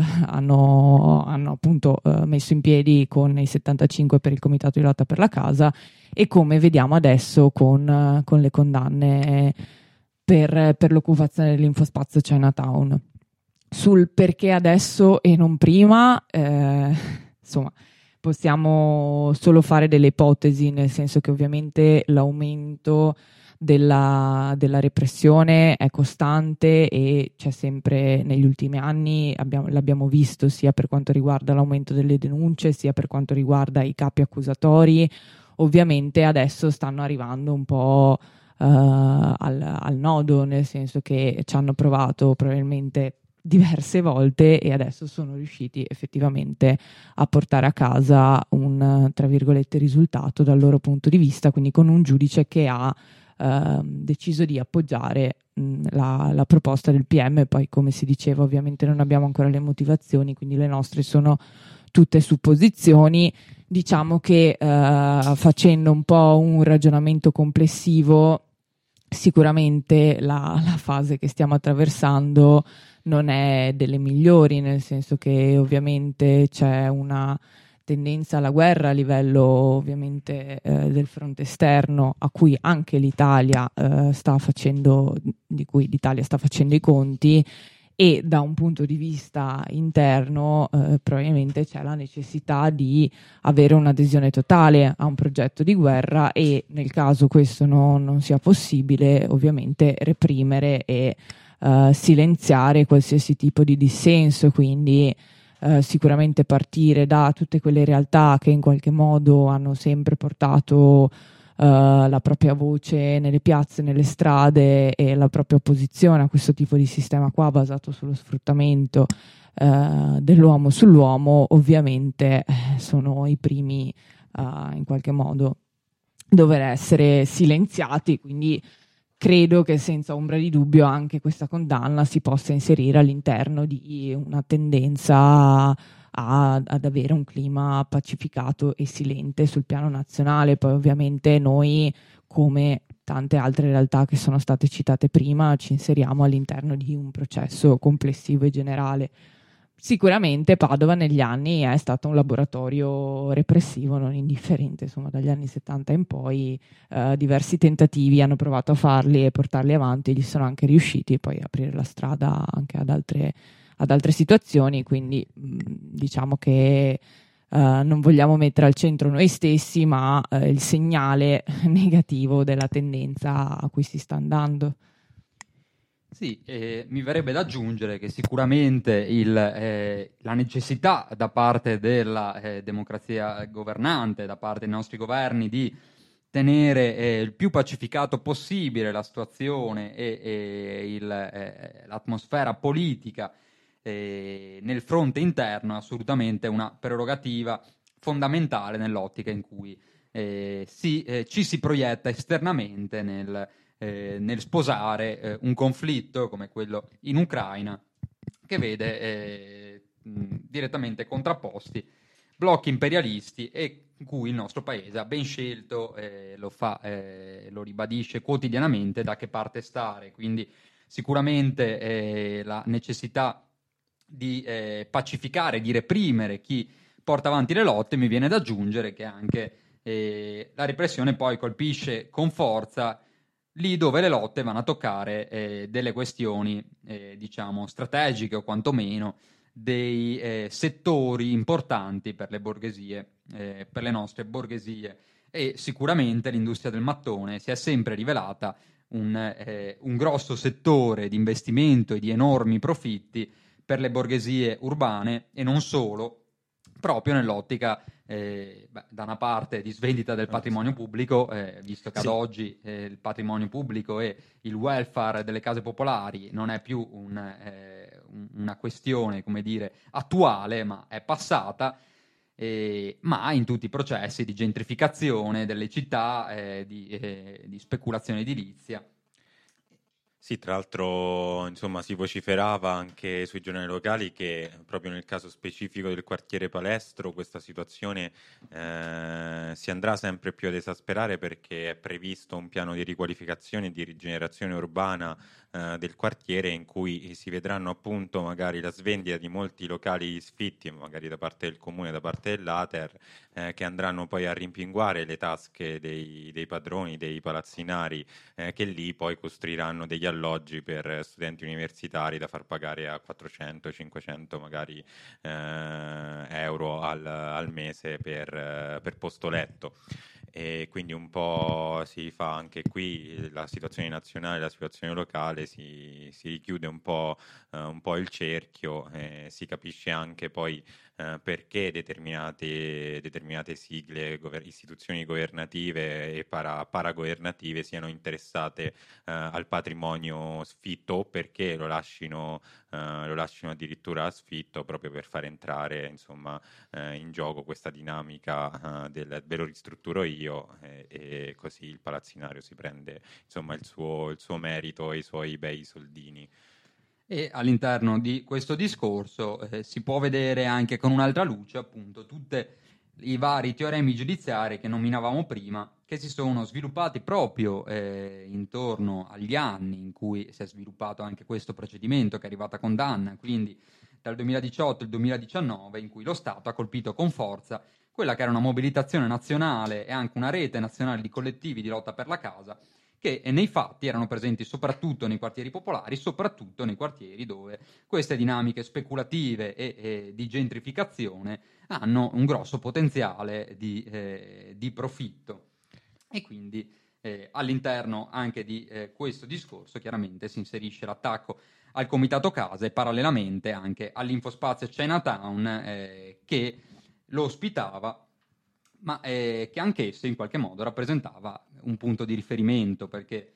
hanno appunto messo in piedi con i 75 per il Comitato di lotta per la casa e come vediamo adesso con le condanne per l'occupazione dell'infospazio Chinatown. Sul perché adesso e non prima, insomma, possiamo solo fare delle ipotesi, nel senso che ovviamente l'aumento della repressione è costante e c'è sempre negli ultimi anni, l'abbiamo visto sia per quanto riguarda l'aumento delle denunce, sia per quanto riguarda i capi accusatori. Ovviamente adesso stanno arrivando un po' al nodo, nel senso che ci hanno provato probabilmente diverse volte e adesso sono riusciti effettivamente a portare a casa un tra virgolette risultato dal loro punto di vista, quindi con un giudice che ha deciso di appoggiare la proposta del PM. Poi, come si diceva, ovviamente non abbiamo ancora le motivazioni, quindi le nostre sono tutte supposizioni. Diciamo che facendo un po' un ragionamento complessivo, sicuramente la fase che stiamo attraversando non è delle migliori, nel senso che ovviamente c'è una tendenza alla guerra a livello ovviamente del fronte esterno, a cui anche l'Italia di cui l'Italia sta facendo i conti, e da un punto di vista interno probabilmente c'è la necessità di avere un'adesione totale a un progetto di guerra e nel caso questo non sia possibile, ovviamente reprimere e silenziare qualsiasi tipo di dissenso, quindi sicuramente partire da tutte quelle realtà che in qualche modo hanno sempre portato la propria voce nelle piazze, nelle strade e la propria opposizione a questo tipo di sistema qua basato sullo sfruttamento dell'uomo sull'uomo. Ovviamente sono i primi in qualche modo dover essere silenziati, quindi credo che senza ombra di dubbio anche questa condanna si possa inserire all'interno di una tendenza ad avere un clima pacificato e silente sul piano nazionale. Poi ovviamente noi, come tante altre realtà che sono state citate prima, ci inseriamo all'interno di un processo complessivo e generale. Sicuramente Padova negli anni è stato un laboratorio repressivo non indifferente, insomma dagli anni 70 in poi diversi tentativi hanno provato a farli e portarli avanti, gli sono anche riusciti, poi aprire la strada anche ad altre situazioni, quindi diciamo che non vogliamo mettere al centro noi stessi, ma il segnale negativo della tendenza a cui si sta andando. Sì, mi verrebbe da aggiungere che sicuramente la necessità da parte della democrazia governante, da parte dei nostri governi, di tenere il più pacificato possibile la situazione e l'atmosfera politica nel fronte interno è assolutamente una prerogativa fondamentale nell'ottica in cui ci si proietta esternamente nel sposare un conflitto come quello in Ucraina, che vede direttamente contrapposti blocchi imperialisti e in cui il nostro paese ha ben scelto, lo ribadisce quotidianamente, da che parte stare. Quindi sicuramente la necessità di pacificare, di reprimere chi porta avanti le lotte. Mi viene da aggiungere che anche la repressione poi colpisce con forza lì dove le lotte vanno a toccare delle questioni diciamo strategiche, o quantomeno dei settori importanti per le borghesie, per le nostre borghesie. E sicuramente l'industria del mattone si è sempre rivelata un grosso settore di investimento e di enormi profitti per le borghesie urbane, e non solo, proprio nell'ottica da una parte di svendita del patrimonio pubblico, visto che ad oggi il patrimonio pubblico e il welfare delle case popolari non è più una questione, come dire, attuale, ma è passata, ma in tutti i processi di gentrificazione delle città, di speculazione edilizia. Sì, tra l'altro, insomma, si vociferava anche sui giornali locali che proprio nel caso specifico del quartiere Palestro questa situazione si andrà sempre più ad esasperare, perché è previsto un piano di riqualificazione e di rigenerazione urbana del quartiere, in cui si vedranno appunto magari la svendita di molti locali sfitti, magari da parte del comune, da parte dell'Ater, che andranno poi a rimpinguare le tasche dei padroni, dei palazzinari, che lì poi costruiranno degli alloggi per studenti universitari da far pagare a 400-500 magari euro al mese per posto letto. E quindi un po' si fa anche qui la situazione nazionale, la situazione locale, si richiude un po' il cerchio, si capisce anche poi perché determinate sigle, istituzioni governative e paragovernative siano interessate al patrimonio sfitto, o perché lo lasciano addirittura a sfitto, proprio per far entrare insomma in gioco questa dinamica ve lo ristrutturo io, e così il palazzinario si prende insomma il suo merito e i suoi bei soldini. E all'interno di questo discorso si può vedere anche con un'altra luce appunto tutti i vari teoremi giudiziari che nominavamo prima, che si sono sviluppati proprio intorno agli anni in cui si è sviluppato anche questo procedimento, che è arrivato a condanna, quindi dal 2018 al 2019, in cui lo Stato ha colpito con forza quella che era una mobilitazione nazionale e anche una rete nazionale di collettivi di lotta per la casa, che nei fatti erano presenti soprattutto nei quartieri popolari, soprattutto nei quartieri dove queste dinamiche speculative e di gentrificazione hanno un grosso potenziale di profitto. E quindi all'interno anche di questo discorso chiaramente si inserisce l'attacco al Comitato Casa e parallelamente anche all'Infospazio Chinatown che lo ospitava, ma che anch'esso in qualche modo rappresentava un punto di riferimento, perché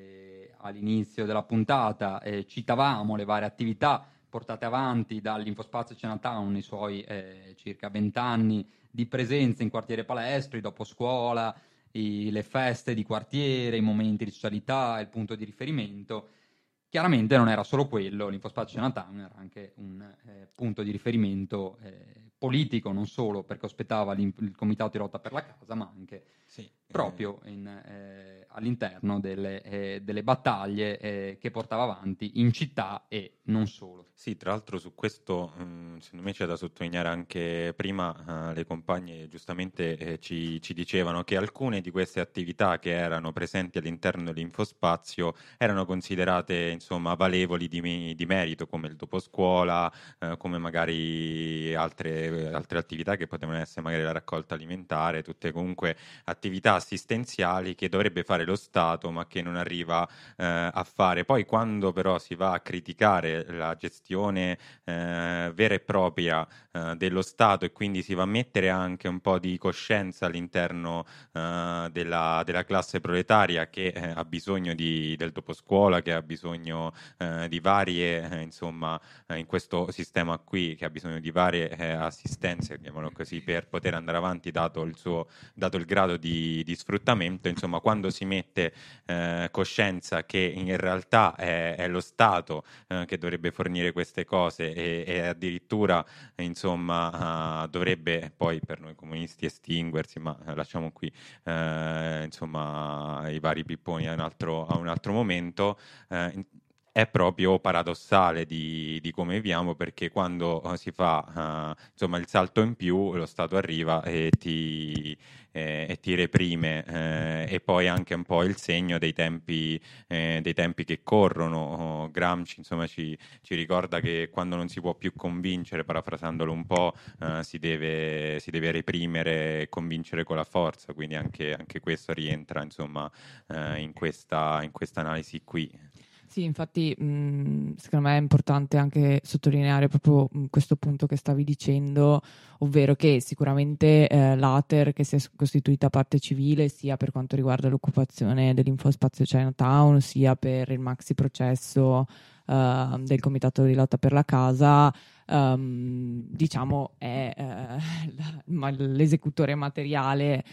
all'inizio della puntata citavamo le varie attività portate avanti dall'Infospazio Chinatown nei suoi circa 20 anni di presenza in quartiere Palestro, i doposcuola, le feste di quartiere, i momenti di socialità, il punto di riferimento. Chiaramente non era solo quello, l'Infospazio Chinatown era anche un punto di riferimento politico, non solo perché ospitava il Comitato di lotta per la casa, ma anche proprio all'interno delle battaglie che portava avanti in città e non solo. Sì, tra l'altro su questo secondo me c'è da sottolineare anche prima le compagne giustamente ci dicevano che alcune di queste attività che erano presenti all'interno dell'Infospazio erano considerate insomma valevoli di merito, come il doposcuola, come magari altre attività che potevano essere magari la raccolta alimentare, tutte comunque attività assistenziali che dovrebbe fare fare lo Stato, ma che non arriva a fare. Poi quando però si va a criticare la gestione vera e propria dello Stato, e quindi si va a mettere anche un po' di coscienza all'interno della classe proletaria, che ha bisogno del doposcuola, che ha bisogno di varie, insomma, in questo sistema qui, che ha bisogno di varie assistenze, chiamiamolo così, per poter andare avanti, dato il grado di sfruttamento. Insomma, quando si mette coscienza che in realtà è lo Stato che dovrebbe fornire queste cose, e addirittura, insomma, dovrebbe poi per noi comunisti estinguersi, ma lasciamo qui insomma i vari pipponi a un altro momento. È proprio paradossale di come viviamo, perché quando si fa insomma il salto in più, lo Stato arriva e ti reprime, e poi anche un po' il segno dei tempi che corrono. Gramsci, insomma, ci ricorda che quando non si può più convincere, parafrasandolo un po', si deve reprimere e convincere con la forza, quindi anche questo rientra, insomma, in questa analisi qui. Sì, infatti secondo me è importante anche sottolineare proprio questo punto che stavi dicendo, ovvero che sicuramente l'Ater, che si è costituita parte civile sia per quanto riguarda l'occupazione dell'Infospazio Chinatown, sia per il maxi processo del Comitato di lotta per la casa, diciamo è l'esecutore materiale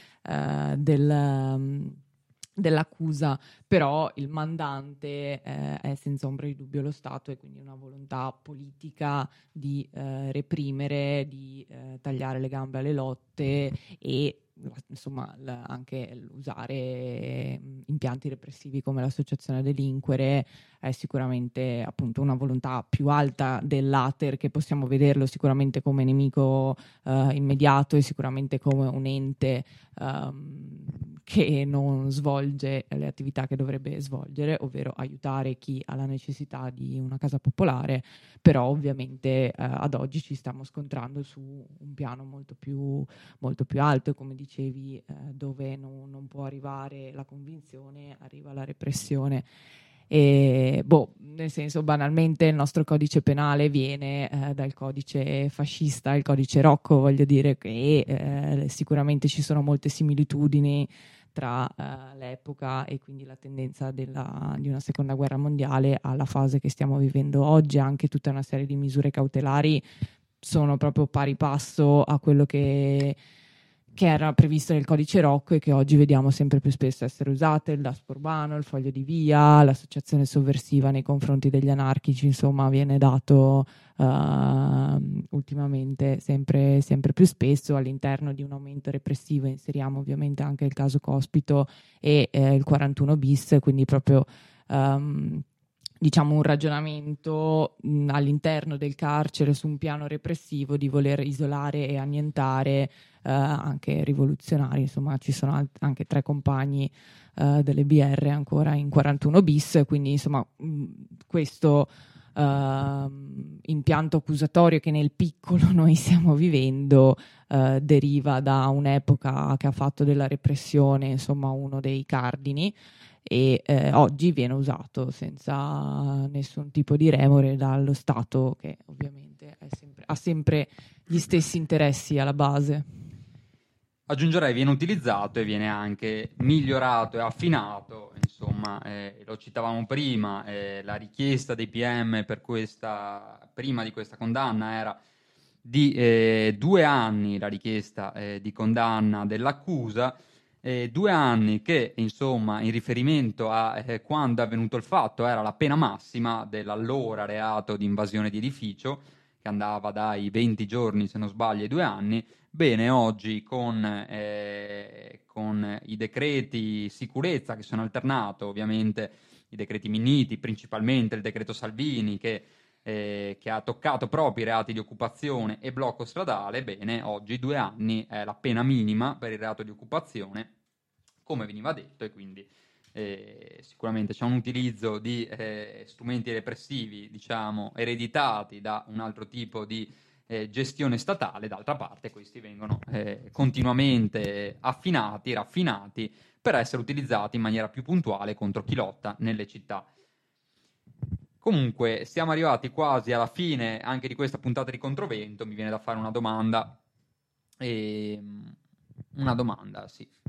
dell'accusa, però il mandante è senza ombra di dubbio lo Stato, e quindi una volontà politica di reprimere, di tagliare le gambe alle lotte, e insomma anche usare impianti repressivi come l'associazione a delinquere è sicuramente appunto una volontà più alta dell'Ater, che possiamo vederlo sicuramente come nemico immediato, e sicuramente come un ente che non svolge le attività che dovrebbe svolgere, ovvero aiutare chi ha la necessità di una casa popolare. Però ovviamente ad oggi ci stiamo scontrando su un piano molto più alto, e come dicevi, dove non può arrivare la convinzione, arriva la repressione. E nel senso, banalmente il nostro codice penale viene dal codice fascista, il codice Rocco, voglio dire che sicuramente ci sono molte similitudini tra l'epoca e quindi la tendenza di una seconda guerra mondiale alla fase che stiamo vivendo oggi. Anche tutta una serie di misure cautelari sono proprio pari passo a quello che era previsto nel codice Rocco, e che oggi vediamo sempre più spesso essere usate: il daspo urbano, il foglio di via, l'associazione sovversiva nei confronti degli anarchici. Insomma, viene dato ultimamente sempre più spesso. All'interno di un aumento repressivo inseriamo ovviamente anche il caso Cospito e il 41 bis, quindi proprio diciamo un ragionamento all'interno del carcere su un piano repressivo di voler isolare e annientare anche rivoluzionari. Insomma, ci sono anche 3 compagni delle BR ancora in 41 bis, quindi insomma questo impianto accusatorio che nel piccolo noi stiamo vivendo deriva da un'epoca che ha fatto della repressione, insomma, uno dei cardini, e oggi viene usato senza nessun tipo di remore dallo Stato, che ovviamente ha sempre gli stessi interessi alla base. Aggiungerei, viene utilizzato e viene anche migliorato e affinato. Insomma, lo citavamo prima, la richiesta dei PM prima di questa condanna era di 2 anni, la richiesta di condanna dell'accusa, 2 anni che, insomma, in riferimento a quando è avvenuto il fatto, era la pena massima dell'allora reato di invasione di edificio, che andava dai 20 giorni, se non sbaglio, ai 2 anni. Bene, oggi con i decreti sicurezza che sono alternato, ovviamente i decreti Minniti, principalmente il decreto Salvini, che ha toccato proprio i reati di occupazione e blocco stradale, bene, oggi 2 anni è la pena minima per il reato di occupazione, come veniva detto, e quindi sicuramente c'è un utilizzo di strumenti repressivi, diciamo, ereditati da un altro tipo di gestione statale. D'altra parte questi vengono continuamente affinati, raffinati per essere utilizzati in maniera più puntuale contro chi lotta nelle città. Comunque siamo arrivati quasi alla fine anche di questa puntata di Controvento. Mi viene da fare una domanda. Una domanda.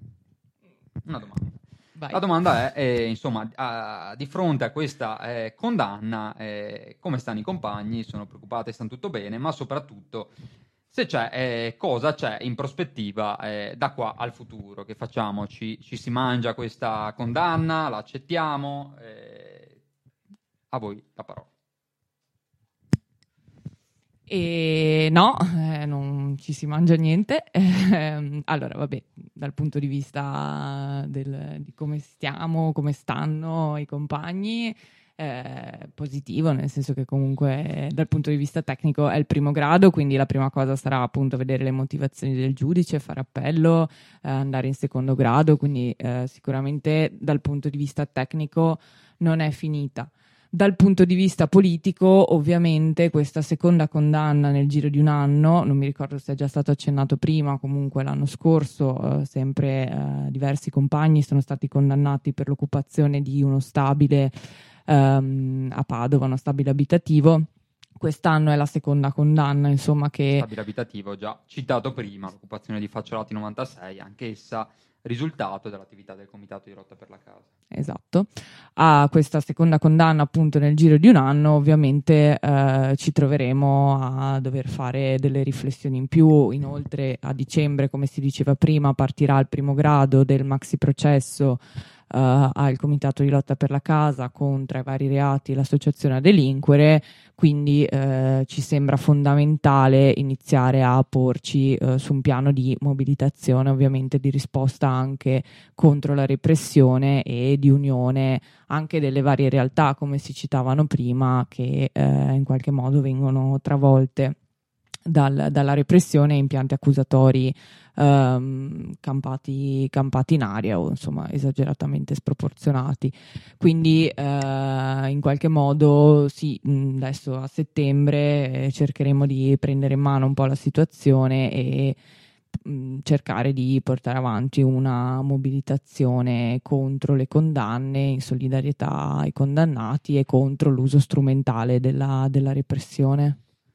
Vai. La domanda è, insomma, di fronte a questa condanna, come stanno i compagni? Sono preoccupati, stanno tutto bene, ma soprattutto se c'è, cosa c'è in prospettiva da qua al futuro? Che facciamo? Ci si mangia questa condanna? La accettiamo? A voi la parola. E no, non ci si mangia niente. Allora, vabbè, dal punto di vista di come stiamo, come stanno i compagni, positivo, nel senso che comunque dal punto di vista tecnico è il primo grado, quindi la prima cosa sarà appunto vedere le motivazioni del giudice, fare appello, andare in secondo grado, quindi sicuramente dal punto di vista tecnico non è finita. Dal punto di vista politico, ovviamente, questa seconda condanna nel giro di un anno, non mi ricordo se è già stato accennato prima, comunque l'anno scorso sempre diversi compagni sono stati condannati per l'occupazione di uno stabile a Padova, uno stabile abitativo. Quest'anno è la seconda condanna, insomma, che... Stabile abitativo, già citato prima, l'occupazione di Facciolati 96, anch'essa risultato dell'attività del Comitato di Lotta per la Casa. Esatto. A questa seconda condanna appunto nel giro di un anno ovviamente ci troveremo a dover fare delle riflessioni in più. Inoltre a dicembre, come si diceva prima, partirà il primo grado del maxi processo al Comitato di Lotta per la Casa con, tra i vari reati, l'associazione a delinquere, quindi ci sembra fondamentale iniziare a porci su un piano di mobilitazione, ovviamente di risposta anche contro la repressione e di unione anche delle varie realtà, come si citavano prima, che in qualche modo vengono travolte dalla repressione, impianti accusatori campati in aria o insomma esageratamente sproporzionati. Quindi in qualche modo sì, adesso a settembre cercheremo di prendere in mano un po' la situazione e cercare di portare avanti una mobilitazione contro le condanne, in solidarietà ai condannati e contro l'uso strumentale della repressione.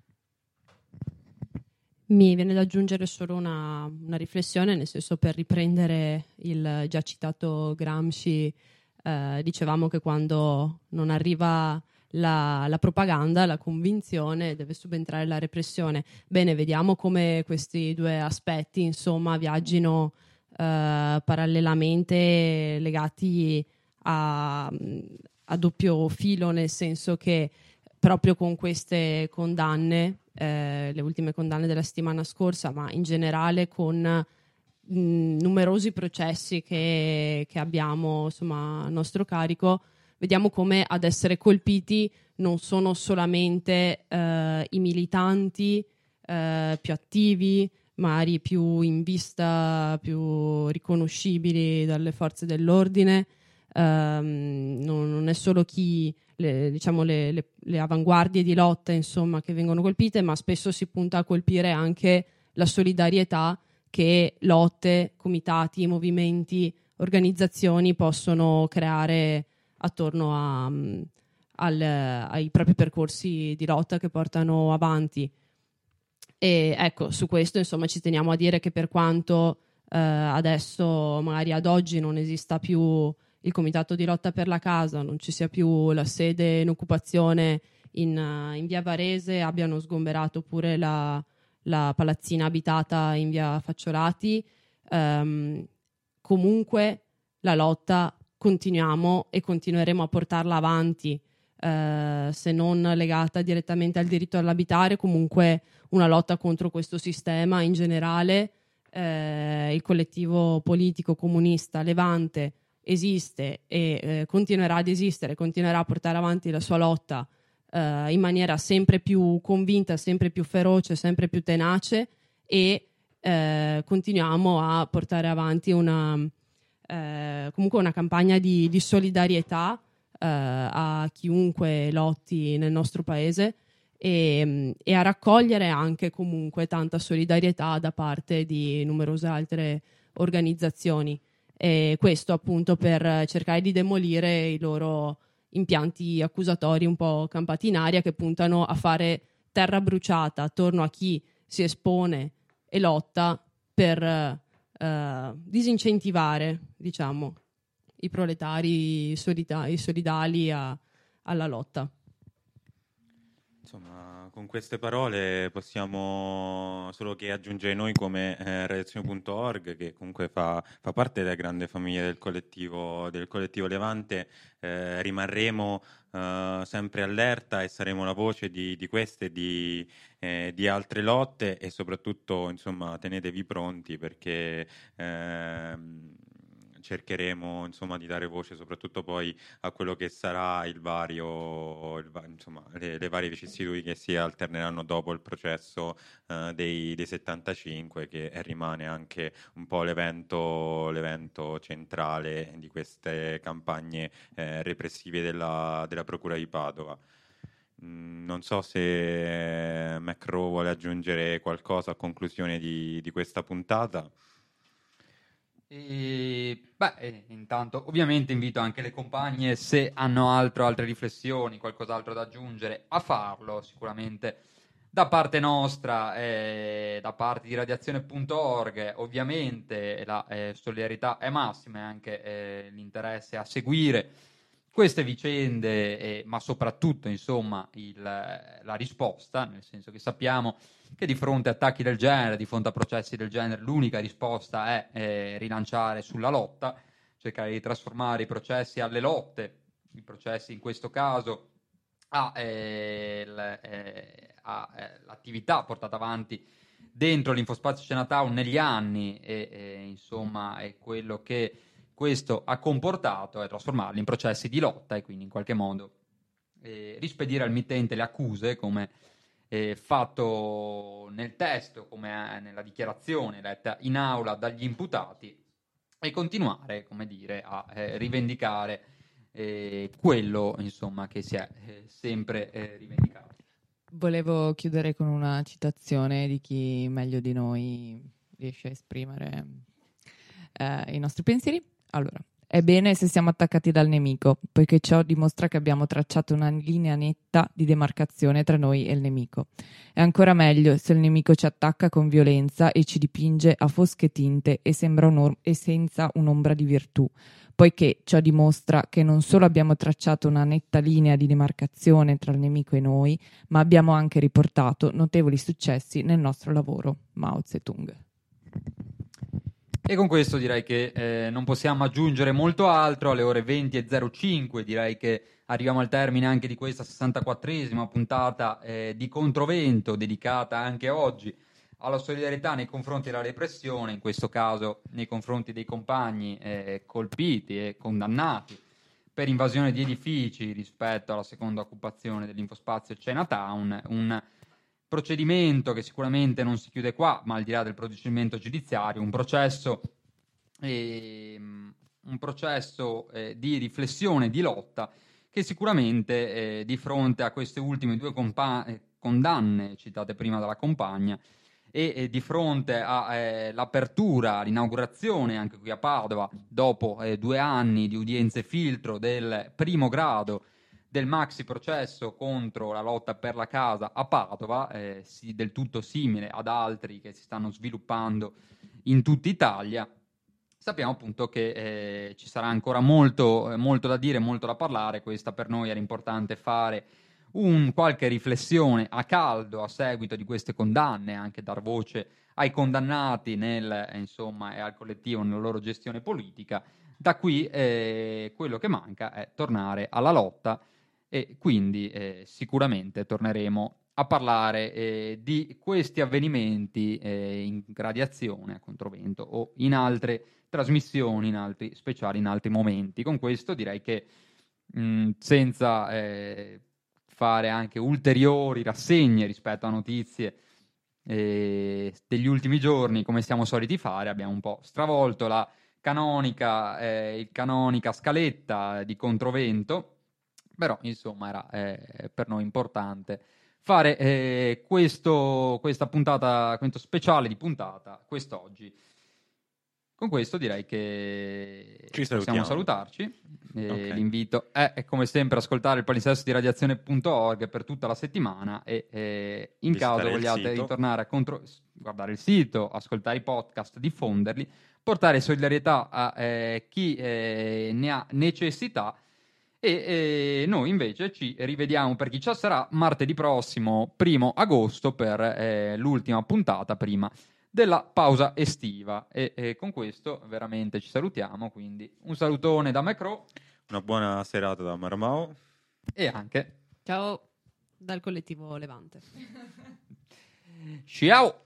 Mi viene da aggiungere solo una riflessione, nel senso, per riprendere il già citato Gramsci, dicevamo che quando non arriva la propaganda, la convinzione, deve subentrare la repressione. Bene, vediamo come questi due aspetti, insomma, viaggino parallelamente, legati a doppio filo, nel senso che proprio con queste condanne, le ultime condanne della settimana scorsa, ma in generale con numerosi processi che abbiamo, insomma, a nostro carico, vediamo come ad essere colpiti non sono solamente i militanti più attivi, magari più in vista, più riconoscibili dalle forze dell'ordine, non è solo chi le avanguardie di lotta, insomma, che vengono colpite, ma spesso si punta a colpire anche la solidarietà che lotte, comitati, movimenti, organizzazioni possono creare attorno ai propri percorsi di lotta che portano avanti. E ecco, su questo, insomma, ci teniamo a dire che per quanto adesso, magari ad oggi, non esista più il Comitato di Lotta per la Casa, non ci sia più la sede in occupazione in via Varese, abbiano sgomberato pure la palazzina abitata in via Facciolati, comunque la lotta continuiamo e continueremo a portarla avanti, se non legata direttamente al diritto all'abitare, comunque una lotta contro questo sistema in generale. Il collettivo politico comunista Levante esiste e continuerà ad esistere, continuerà a portare avanti la sua lotta in maniera sempre più convinta, sempre più feroce, sempre più tenace, e continuiamo a portare avanti comunque una campagna di solidarietà a chiunque lotti nel nostro paese, e a raccogliere anche comunque tanta solidarietà da parte di numerose altre organizzazioni. E questo appunto per cercare di demolire i loro impianti accusatori un po' campati in aria, che puntano a fare terra bruciata attorno a chi si espone e lotta per disincentivare, diciamo, i proletari solidali alla lotta. Insomma, con queste parole possiamo solo che aggiungere noi come redazione.org, che comunque fa parte della grande famiglia del collettivo Levante, rimarremo sempre allerta e saremo la voce di queste e di altre lotte, e soprattutto, insomma, tenetevi pronti, perché cercheremo, insomma, di dare voce soprattutto poi a quello che sarà insomma, le varie vicissitudini che si alterneranno dopo il processo dei 75, che rimane anche un po' l'evento centrale di queste campagne repressive della Procura di Padova. Non so se McRae vuole aggiungere qualcosa a conclusione di questa puntata. Intanto ovviamente invito anche le compagne, se hanno altre riflessioni, qualcos'altro da aggiungere, a farlo. Sicuramente da parte nostra, da parte di radiazione.org, ovviamente la solidarietà è massima e anche l'interesse a seguire queste vicende, ma soprattutto, insomma, la risposta, nel senso che sappiamo che di fronte a attacchi del genere, di fronte a processi del genere, l'unica risposta è rilanciare sulla lotta, cercare di trasformare i processi alle lotte, i processi in questo caso l'attività portata avanti dentro l'Infospazio Chinatown negli anni, insomma, è quello che questo ha comportato, è trasformarli in processi di lotta, e quindi in qualche modo rispedire al mittente le accuse, come fatto nel testo, come nella dichiarazione letta in aula dagli imputati, e continuare, come dire, a rivendicare quello, insomma, che si è sempre rivendicato. Volevo chiudere con una citazione di chi meglio di noi riesce a esprimere i nostri pensieri. Allora: è bene se siamo attaccati dal nemico, poiché ciò dimostra che abbiamo tracciato una linea netta di demarcazione tra noi e il nemico. È ancora meglio se il nemico ci attacca con violenza e ci dipinge a fosche tinte e senza un'ombra di virtù, poiché ciò dimostra che non solo abbiamo tracciato una netta linea di demarcazione tra il nemico e noi, ma abbiamo anche riportato notevoli successi nel nostro lavoro. Mao Zedong. E con questo direi che non possiamo aggiungere molto altro. Alle ore 20:05 direi che arriviamo al termine anche di questa 64esima puntata di Controvento, dedicata anche oggi alla solidarietà nei confronti della repressione, in questo caso nei confronti dei compagni colpiti e condannati per invasione di edifici rispetto alla seconda occupazione dell'Infospazio Chinatown, un procedimento che sicuramente non si chiude qua, ma al di là del procedimento giudiziario, un processo di riflessione, di lotta, che sicuramente di fronte a queste ultime due condanne citate prima dalla compagna e di fronte all'apertura, l'inaugurazione anche qui a Padova, dopo 2 anni di udienze filtro del primo grado del maxi processo contro la lotta per la casa a Padova, del tutto simile ad altri che si stanno sviluppando in tutta Italia, sappiamo appunto che ci sarà ancora molto da dire, molto da parlare. Questa per noi era importante fare qualche riflessione a caldo a seguito di queste condanne, anche dar voce ai condannati insomma, e al collettivo nella loro gestione politica. Da qui quello che manca è tornare alla lotta, e quindi sicuramente torneremo a parlare di questi avvenimenti in radiazione a Controvento o in altre trasmissioni, in altri speciali, in altri momenti. Con questo direi che senza fare anche ulteriori rassegne rispetto a notizie degli ultimi giorni, come siamo soliti fare, abbiamo un po' stravolto la canonica scaletta di Controvento, però insomma era per noi importante fare questa puntata, questo speciale di puntata quest'oggi. Con questo direi che Ci possiamo salutiamo. salutarci. Ok. L'invito è come sempre ascoltare il palinsesto di radiazione.org per tutta la settimana e in Visitare caso il vogliate sito. ritornare a guardare il sito, ascoltare i podcast, diffonderli, portare solidarietà a chi ne ha necessità e noi invece ci rivediamo per chi ci sarà martedì prossimo 1 agosto per l'ultima puntata prima della pausa estiva e con questo veramente ci salutiamo, quindi un salutone da Macro Una buona serata da Marmao. e anche Ciao dal collettivo Levante. ciao.